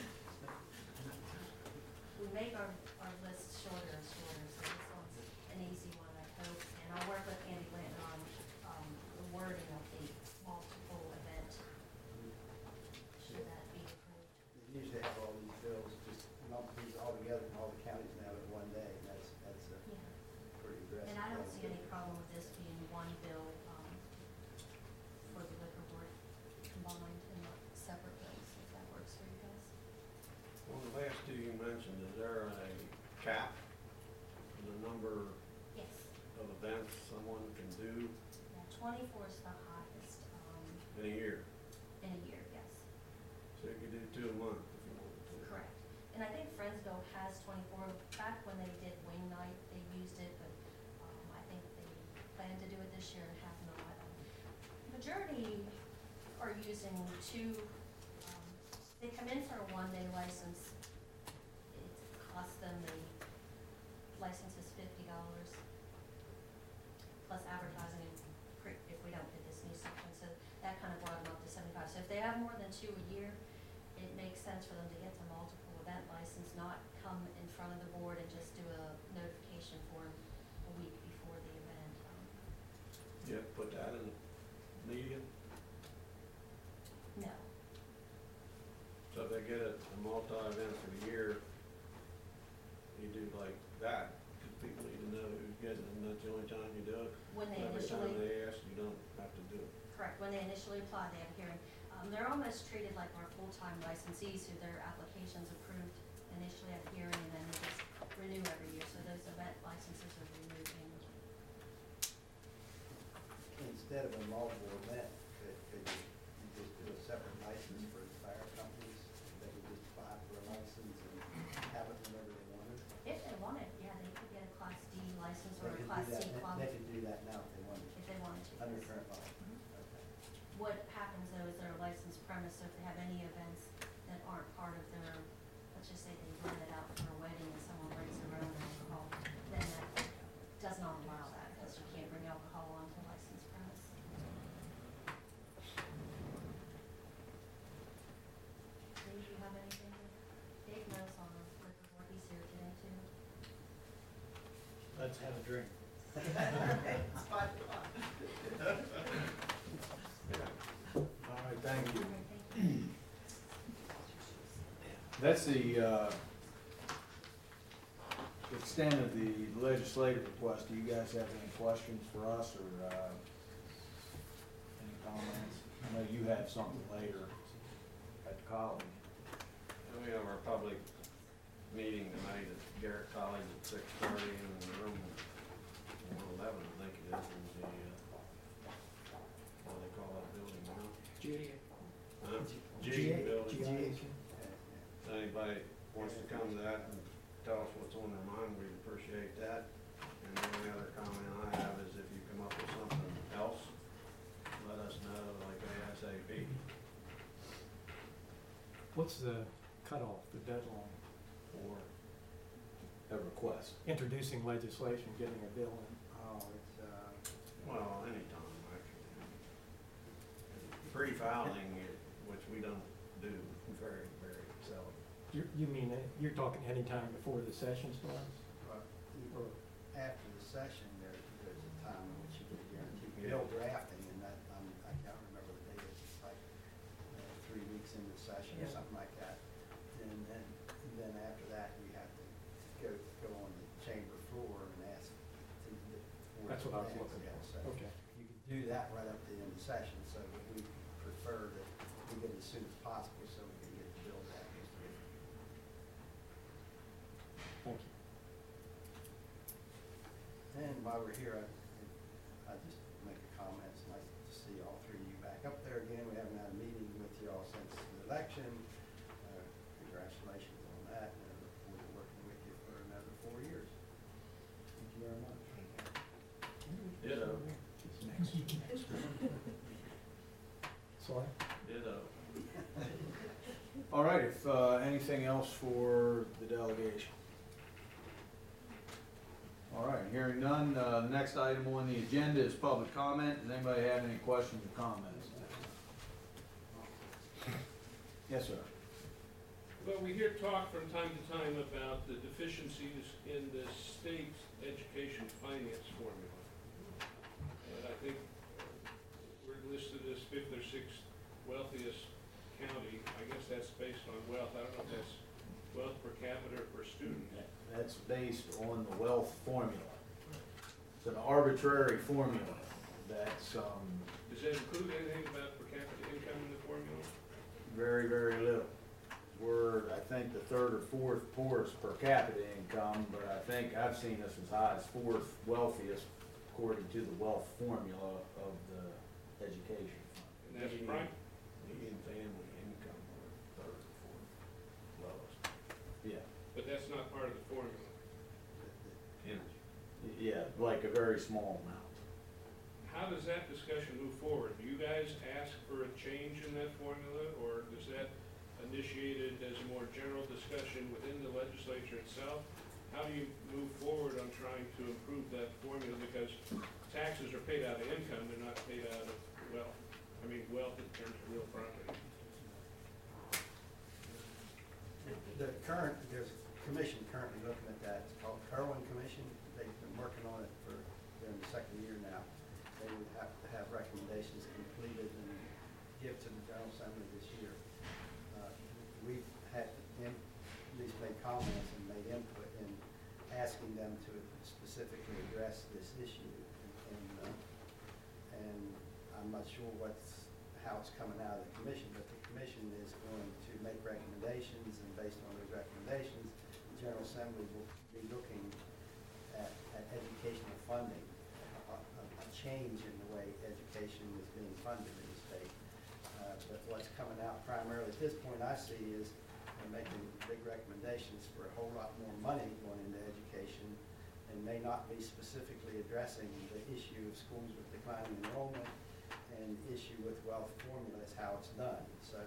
We make our list shorter and shorter, so this one's an easy one, I hope. And I'll work with Andy Linton on the wording of the multiple event, should that be approved. We usually have all these bills, just lump these all together in all the counties now in one day, and that's a Yeah. pretty aggressive. And I don't see thing. any problem with this being one bill, for the liquor board combined and not separate bills, if that works for you guys. On the last two you mentioned, is there a cap for the number Yes. of events someone can do Yeah, 24 is the highest, in a year? in a year, yes. So you could do 2 a month if you wanted to. Correct. And I think Friendsville has 24. Back when they did wing night, they used it, but I think they plan to do it this year and have not. Majority are using 2. They come in for a 1-day license. It costs them, the license is $50 plus advertising if we don't get this new section. So that kind of brought them up to 75. So if they have more than 2 a year, it makes sense for them to get the multiple event license, not come in front of the board and just do a notification form a week before the event. You have to put that in the media? No. So if they get a multi-event for the year, you do like that, because people need to know who's getting it, and that's the only time you do it. When they Every time initially, they ask, you don't have to do it. correct, when they initially apply, they have a hearing. They're almost treated like our full-time licensees who their application's approved initially at a hearing and then they just renew every year. So those event licenses are renewed annually. Instead of a multiple event, could you just do a separate license for the fire companies? They could just apply for a license and have it whenever they wanted? If they wanted, yeah, they could get a Class D license or They a could Class do that. C club They could do that now if they wanted, if they wanted to. under yes. current law. Mhm. Okay. What happens though is they're a licensed premise, so if they have any events that aren't part of their, let's just say they rent it out for a wedding and someone brings their own alcohol, then that does not allow that, because you can't bring alcohol onto a licensed premise. Dave, you have anything? Dave knows on the liquor board, he's here today too. Let's have a drink. It's fine. All right, thank you. Okay, thank you. That's the extent of the legislative request. Do you guys have any questions for us or any comments? I know you have something later at the college. And we have our public meeting tonight at Garrett College at 6:30 in room 111, I think it is, in the, what do they call that building now? Huh? G building. If anybody wants to come to that and tell us what's on their mind, we'd appreciate that. And the only other comment I have is if you come up with something else, let us know, like ASAP. What's the cutoff, the deadline Or A request. introducing legislation, getting a bill in? Oh, it's, well, anytime, actually. Pre-filing, which we don't do very, very seldom. You mean, you're talking any time before the session starts? Or, after the session, there's a time in which you get guaranteed Yeah. bill drafting, and that, I can't remember the date, it's like 3 weeks into the session or Yeah. something like that. And then after that, you have to go on the chamber floor and ask to get. That's what I was looking Yeah, for. so Okay. you can do that right up to the end of the session, so we prefer that we get it as soon as possible so we can get the bill drafted. Thank you. And while we're here, I just make a comment. It's nice to see all 3 of you back up there again. We haven't had a meeting with you all since the election. Congratulations on that, and I look forward to working with you for another 4 years. Thank you very much. Ditto. Sorry? Ditto. All right, if anything else for the delegation? All right, hearing none, the next item on the agenda is public comment. Does anybody have any questions or comments? Yes, sir. Well, we hear talk from time to time about the deficiencies in the state's education finance formula. And I think we're listed as fifth or sixth wealthiest county. I guess that's based on wealth. I don't know if that's wealth per capita or per student. That's based on the wealth formula. It's an arbitrary formula that's Does that include anything about per capita income in the formula? very, very little. We're, I think, the third or fourth poorest per capita income, but I think I've seen us as high as fourth wealthiest according to the wealth formula of the education fund. And that's prime? Median family income, or third or fourth lowest. Yeah, But that's not part of the formula. yeah, like a very small amount. How does that discussion move forward? Do you guys ask for a change in that formula, or is that initiated as a more general discussion within the legislature itself? How do you move forward on trying to improve that formula? Because taxes are paid out of income, they're not paid out of wealth. I mean, wealth in terms of real property. There's a commission currently looking at that. It's called Kerwin Commission. They've been working on it they're in the second year now. They would have to have recommendations completed and give to the General Assembly this year. We've had at least made comments and made input in asking them to specifically address this issue. And I'm not sure how it's coming out of the commission, but the commission is going to make recommendations, and based on those recommendations, the General Assembly will be looking at educational funding, a change in the way education is being funded in the state. But what's coming out primarily at this point I see is they're making big recommendations for a whole lot more money going into education, and may not be specifically addressing the issue of schools with declining enrollment and issue with wealth formula is how it's done. So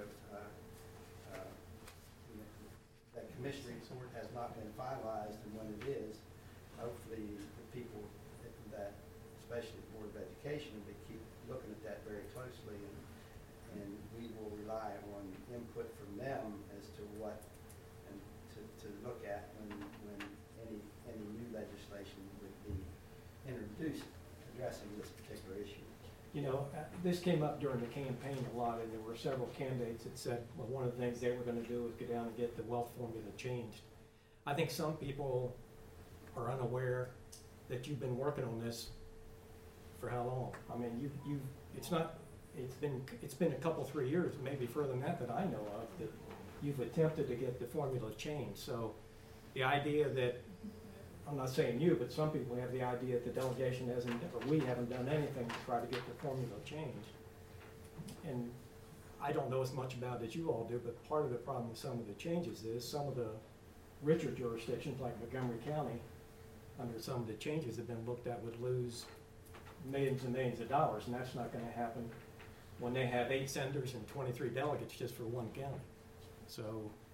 that commission report has not been finalized, and when it is, hopefully the people that, especially the Board of Education, will keep looking at that very closely, and we will rely on input from them as to what and to look at when any new legislation would be introduced addressing this particular issue. You know, this came up during the campaign a lot, and there were several candidates that said, well, one of the things they were gonna do was go down and get the wealth formula changed. I think some people are unaware that you've been working on this for how long? I mean, it's been a couple, 3 years, maybe further than that I know of, that you've attempted to get the formula changed. So the idea that, I'm not saying you, but some people have the idea that the delegation hasn't, or we haven't done anything to try to get the formula changed. And I don't know as much about it as you all do, but part of the problem with some of the changes is some of the richer jurisdictions like Montgomery County, under some of the changes that have been looked at, would lose millions and millions of dollars, and that's not gonna happen when they have 8 senators and 23 delegates just for one county. So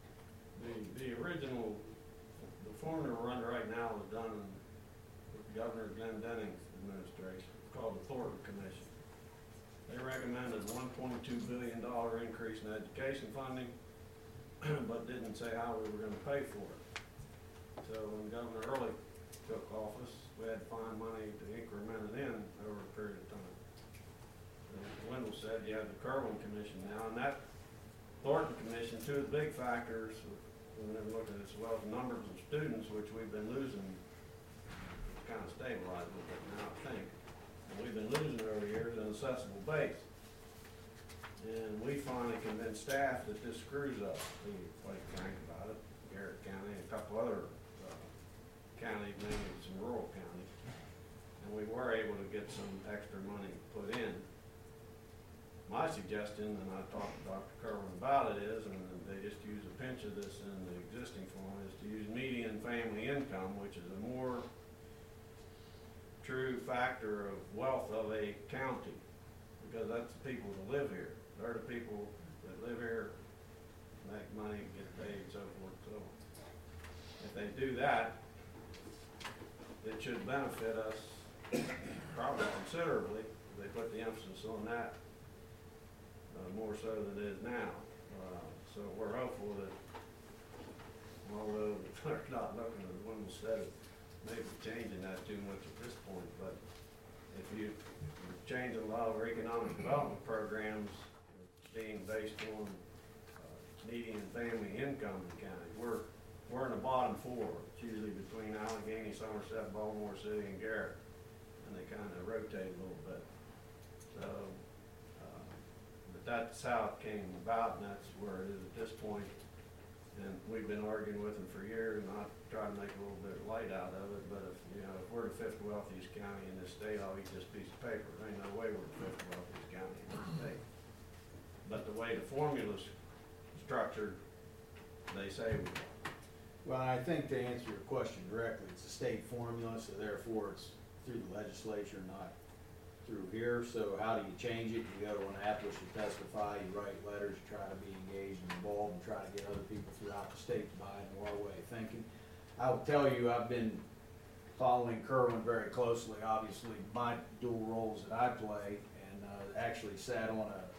The original, the formula we're under right now was done with Governor Glenn Denning's administration. It's called the Thornton Commission. They recommended a $1.2 billion increase in education funding, but didn't say how we were gonna pay for it. So when Governor Early took office, we had to find money to increment it in over a period of time. As Wendell said, you have the Kerwin Commission now, and that Thornton Commission, two of the big factors when they're looking at this, well, the numbers of students, which we've been losing, kind of stabilized a little bit now, I think. And we've been losing over the years an accessible base. And we finally convinced staff that this screws up, to be quite frank about it, Garrett County and a couple other counties, mainly some rural counties. And we were able to get some extra money put in. My suggestion, and I talked to Dr. Kerwin about it, is, and they just use a pinch of this in the existing form, is to use median family income, which is a more true factor of wealth of a county, because that's the people that live here. They're the people that live here make money, get paid, so forth, so. If they do that, it should benefit us probably considerably. They put the emphasis on that, more so than it is now. So we're hopeful that, although they're not looking at one instead of maybe changing that too much at this point, but if you change a lot of our economic development programs being based on median family income in the county, we're in the bottom four. It's usually between Allegheny, Somerset, Baltimore City, and Garrett, and they kind of rotate a little bit. So, but that's how it came about, and that's where it is at this point. And we've been arguing with them for years, and I try to make a little bit of light out of it. But if if we're the 5th wealthiest county in this state, I'll eat this piece of paper. There ain't no way we're the 5th wealthiest county in this state. But the way the formula's structured, they say we are. Well, I think to answer your question directly, it's a state formula, so therefore it's through the legislature, not through here. So how do you change it? You go to Annapolis, you testify, you write letters, you try to be engaged and involved, and try to get other people throughout the state to buy into our way of thinking. I will tell you, I've been following Kerwin very closely, obviously my dual roles that I play, and actually sat on a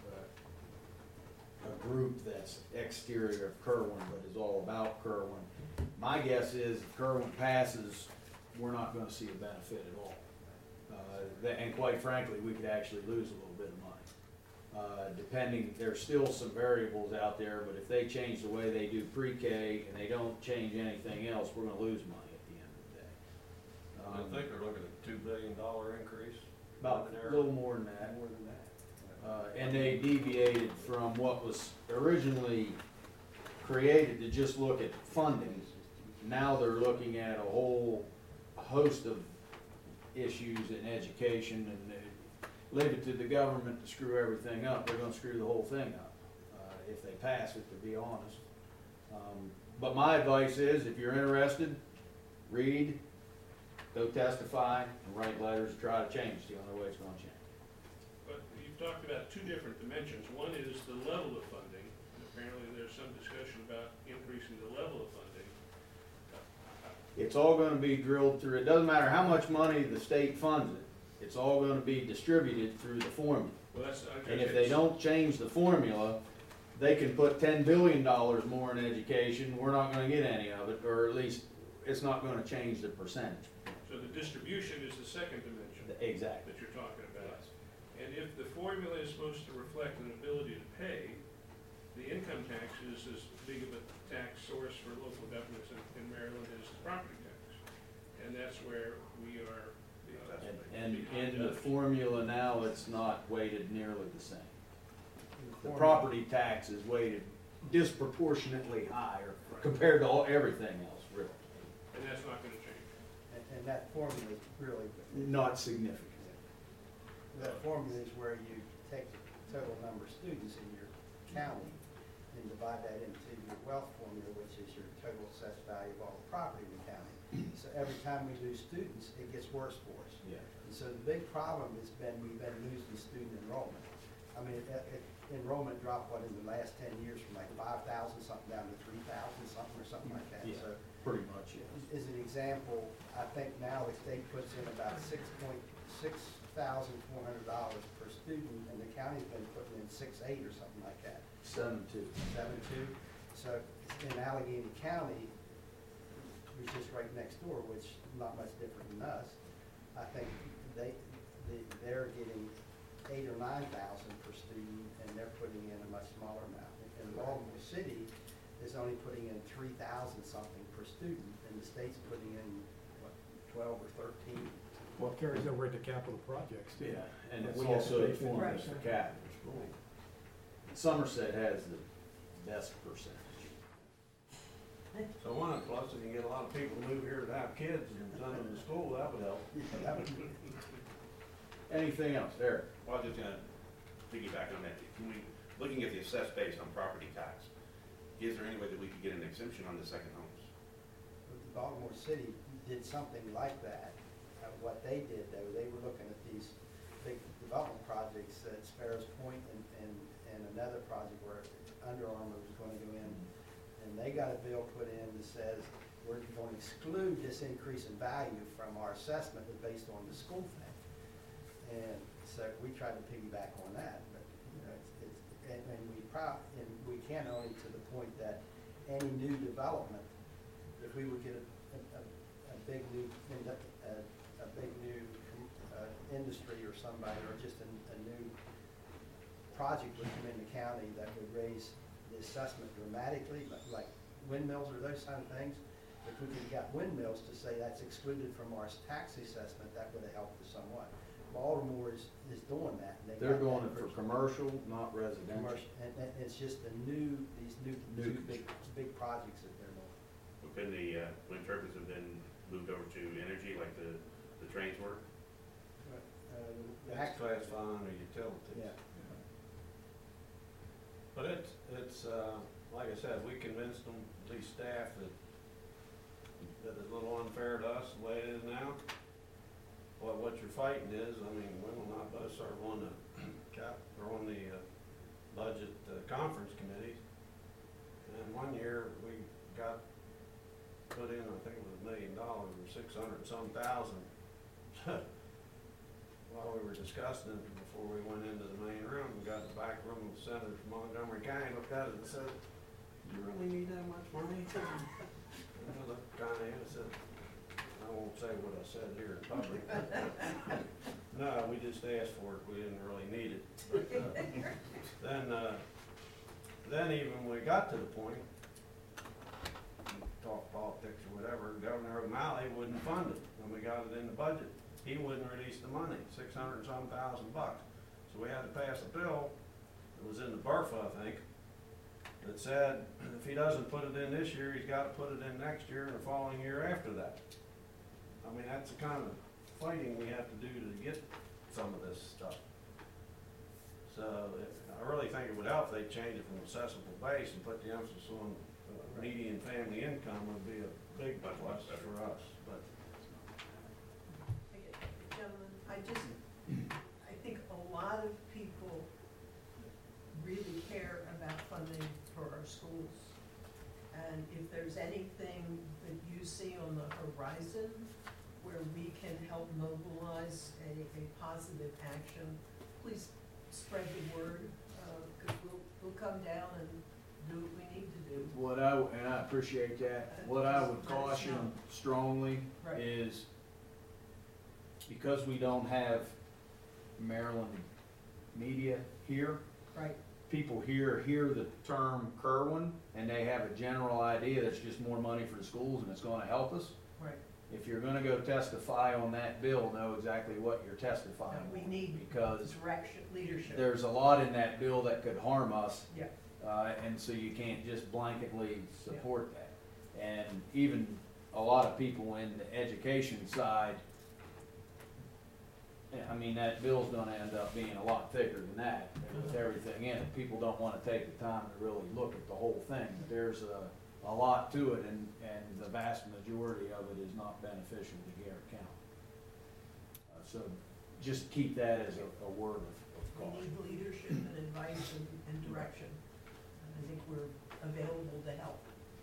group that's exterior of Kerwin, but is all about Kerwin. My guess is if Kerwin passes, we're not gonna see a benefit at all. And quite frankly, we could actually lose a little bit of money. Depending, there's still some variables out there, but if they change the way they do pre-K and they don't change anything else, we're gonna lose money at the end of the day. I think they're looking at a $2 billion increase. About a little more than that. And they deviated from what was originally created to just look at funding. Now they're looking at a whole host of issues in education, and they leave it to the government to screw everything up. They're gonna screw the whole thing up, if they pass it, to be honest. But my advice is, if you're interested, read, go testify, and write letters, and try to change. It's the only way it's gonna change. But you've talked about two different dimensions. One is the level of funding. Apparently there's some discussion about increasing the level of funding. It's all gonna be drilled through, it doesn't matter how much money the state funds it, it's all gonna be distributed through the formula. Well, that's, And if they don't change the formula, they can put $10 billion more in education, we're not gonna get any of it, or at least it's not gonna change the percentage. So the distribution is the second dimension. Exactly. That you're talking about. And if the formula is supposed to reflect an ability to pay, the income tax is as big of a tax source for local governments in Maryland as the property tax. And that's where we are. And in the formula now, it's not weighted nearly the same. The property tax is weighted disproportionately higher compared to everything else, really. And that's not gonna change. And that formula is really, Not significant. that formula is where you take the total number of students in your county and divide that into your wealth formula, which is your total assessed value of all the property in the county. So every time we lose students, it gets worse for us. Yeah. And so the big problem has been, we've been losing student enrollment. I mean, enrollment dropped, what, in the last 10 years from like 5,000 something down to 3,000 something or something like that. Yeah, So pretty much, yeah. as an example, I think now the state puts in about $6,400 per student, and the county's been putting in 6.8 or something like that. 7.2. 7.2. So in Allegheny County, which is right next door, which is not much different than us, I think they're getting 8,000 or 9,000 per student, and they're putting in a much smaller amount. And Baltimore City is only putting in 3,000 something per student, and the state's putting in, what, 12 or 13? Well, it carries over into capital projects. too. Yeah, and But it's we have to also pay the formulas 50%. for capital. Somerset has the best percentage. So one, plus if you can get a lot of people to move here to have kids and send them to school, that would help. Anything else, Eric? Well, I was just gonna piggyback on that. Can we, looking at the assessed base on property tax, is there any way that we could get an exemption on the second homes? Baltimore City did something like that. What they did, though, they were looking at these big development projects at Sparrows Point and another project where Under Armour was going to go in says we're going to exclude this increase in value from our assessment based on the school thing. And so we try to piggyback on that, but, you know, and we can only to the point that any new development, if we would get a big new industry or somebody, or just a new project would come in the county that would raise the assessment dramatically, like windmills or those kind of things. If we could have got windmills to say that's excluded from our tax assessment, that would have helped us somewhat. Baltimore is doing that. And They're doing it for commercial, not residential. commercial, and it's just these two big projects that they're doing. When the wind turbines have been moved over to energy, like the trains work? That's classifying the utilities. Yeah. But it's like I said, we convinced them, at least staff, that it's a little unfair to us the way it is now. Well, what you're fighting is, I mean, we will not both serve on the budget conference committees. And one year we got put in, I think it was $1 million or 600 and some thousand. While we were discussing it before we went into the main room, we got in the back room of the senator from Montgomery County, looked at it and said, "You really need that much money?" And I looked kind of at it and said, I won't say what I said here in public. No, we just asked for it. We didn't really need it. But, then even when we got to the point, talk politics or whatever, Governor O'Malley wouldn't fund it when we got it in the budget. He wouldn't release the money, 600 and some thousand bucks. So we had to pass a bill, it was in the BRFA, I think, that said if he doesn't put it in this year, he's got to put it in next year and the following year after that. I mean, that's the kind of fighting we have to do to get some of this stuff. So I really think it would help if they change it from assessable base and put the emphasis on median family income would be a big plus for us. But gentlemen, I think a lot of people really care about funding for our schools. And if there's anything that you see on the horizon where we can help mobilize a positive action, please spread the word, because we'll come down and do what we need to do. And I appreciate that. What I would caution strongly Right. is, because we don't have Maryland media here, Right. people hear the term Kerwin, and they have a general idea that's just more money for the schools and it's gonna help us. Right. If you're gonna go testify on that bill, know exactly what you're testifying And we on, need because direction, leadership. there's a lot in that bill that could harm us. Yeah. And so you can't just blanketly support that. And even a lot of people in the education side, I mean, that bill's gonna end up being a lot thicker than that, with everything in it. People don't wanna take the time to really look at the whole thing. There's a lot to it, and the vast majority of it is not beneficial to Garrett County. So just keep that as a word of We caution. need leadership and advice and direction. And I think we're available to help.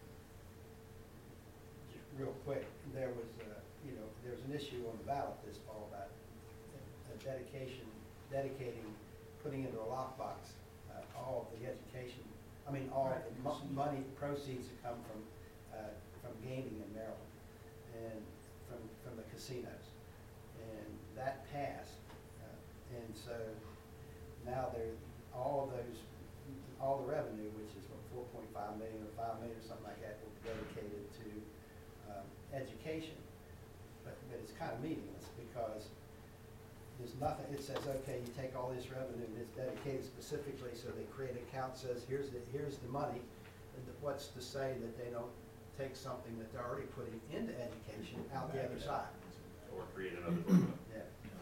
Just real quick, there was, there's an issue on the ballot this fall about dedicating, putting into a lockbox, all of the education, all of the money proceeds that come from gaming in Maryland and from the casinos. And that passed, and so now all the revenue, which is what, 4.5 million or 5 million or something like that, will be dedicated to education. But it's kind of meaningless, because there's nothing, it says, okay, you take all this revenue and it's dedicated specifically, so they create an account, says, here's the money. And what's to say that they don't take something that they're already putting into education out the other side? Or create another program. Yeah.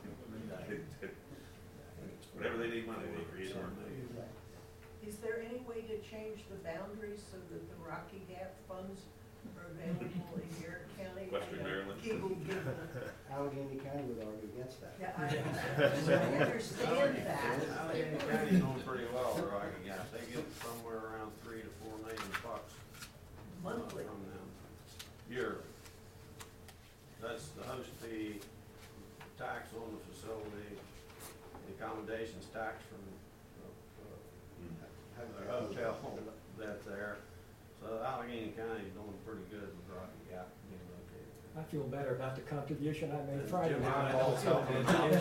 Whatever they need money, they create another. Is there any way to change the boundaries so that the Rocky Gap funds are available in Garrett County? Western Maryland. Allegheny County would argue against that. Yeah, I understand that. Allegheny County's doing pretty well, Rocky Gap. They get somewhere around $3 to $4 million monthly. from them. yearly. That's the host fee, tax on the facility, the accommodations tax from having their hotel that's there. So Allegheny County's doing pretty good with Rocky Gap being located. I feel better about the contribution I made And Friday Jim night. Hines also did.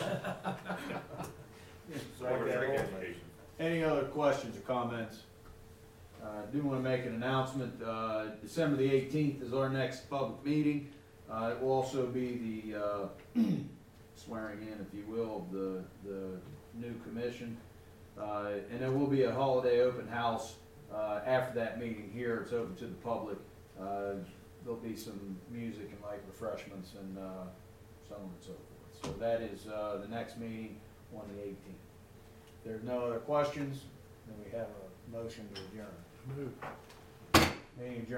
Any other questions or comments? I do want to make an announcement. December the 18th is our next public meeting. It will also be the swearing in, if you will, of the new commission. And there will be a holiday open house after that meeting here. It's open to the public. There'll be some music and light refreshments and so on and so forth. So that is the next meeting on the 18th. If there's no other questions, then we have a motion to adjourn. Meeting adjourned.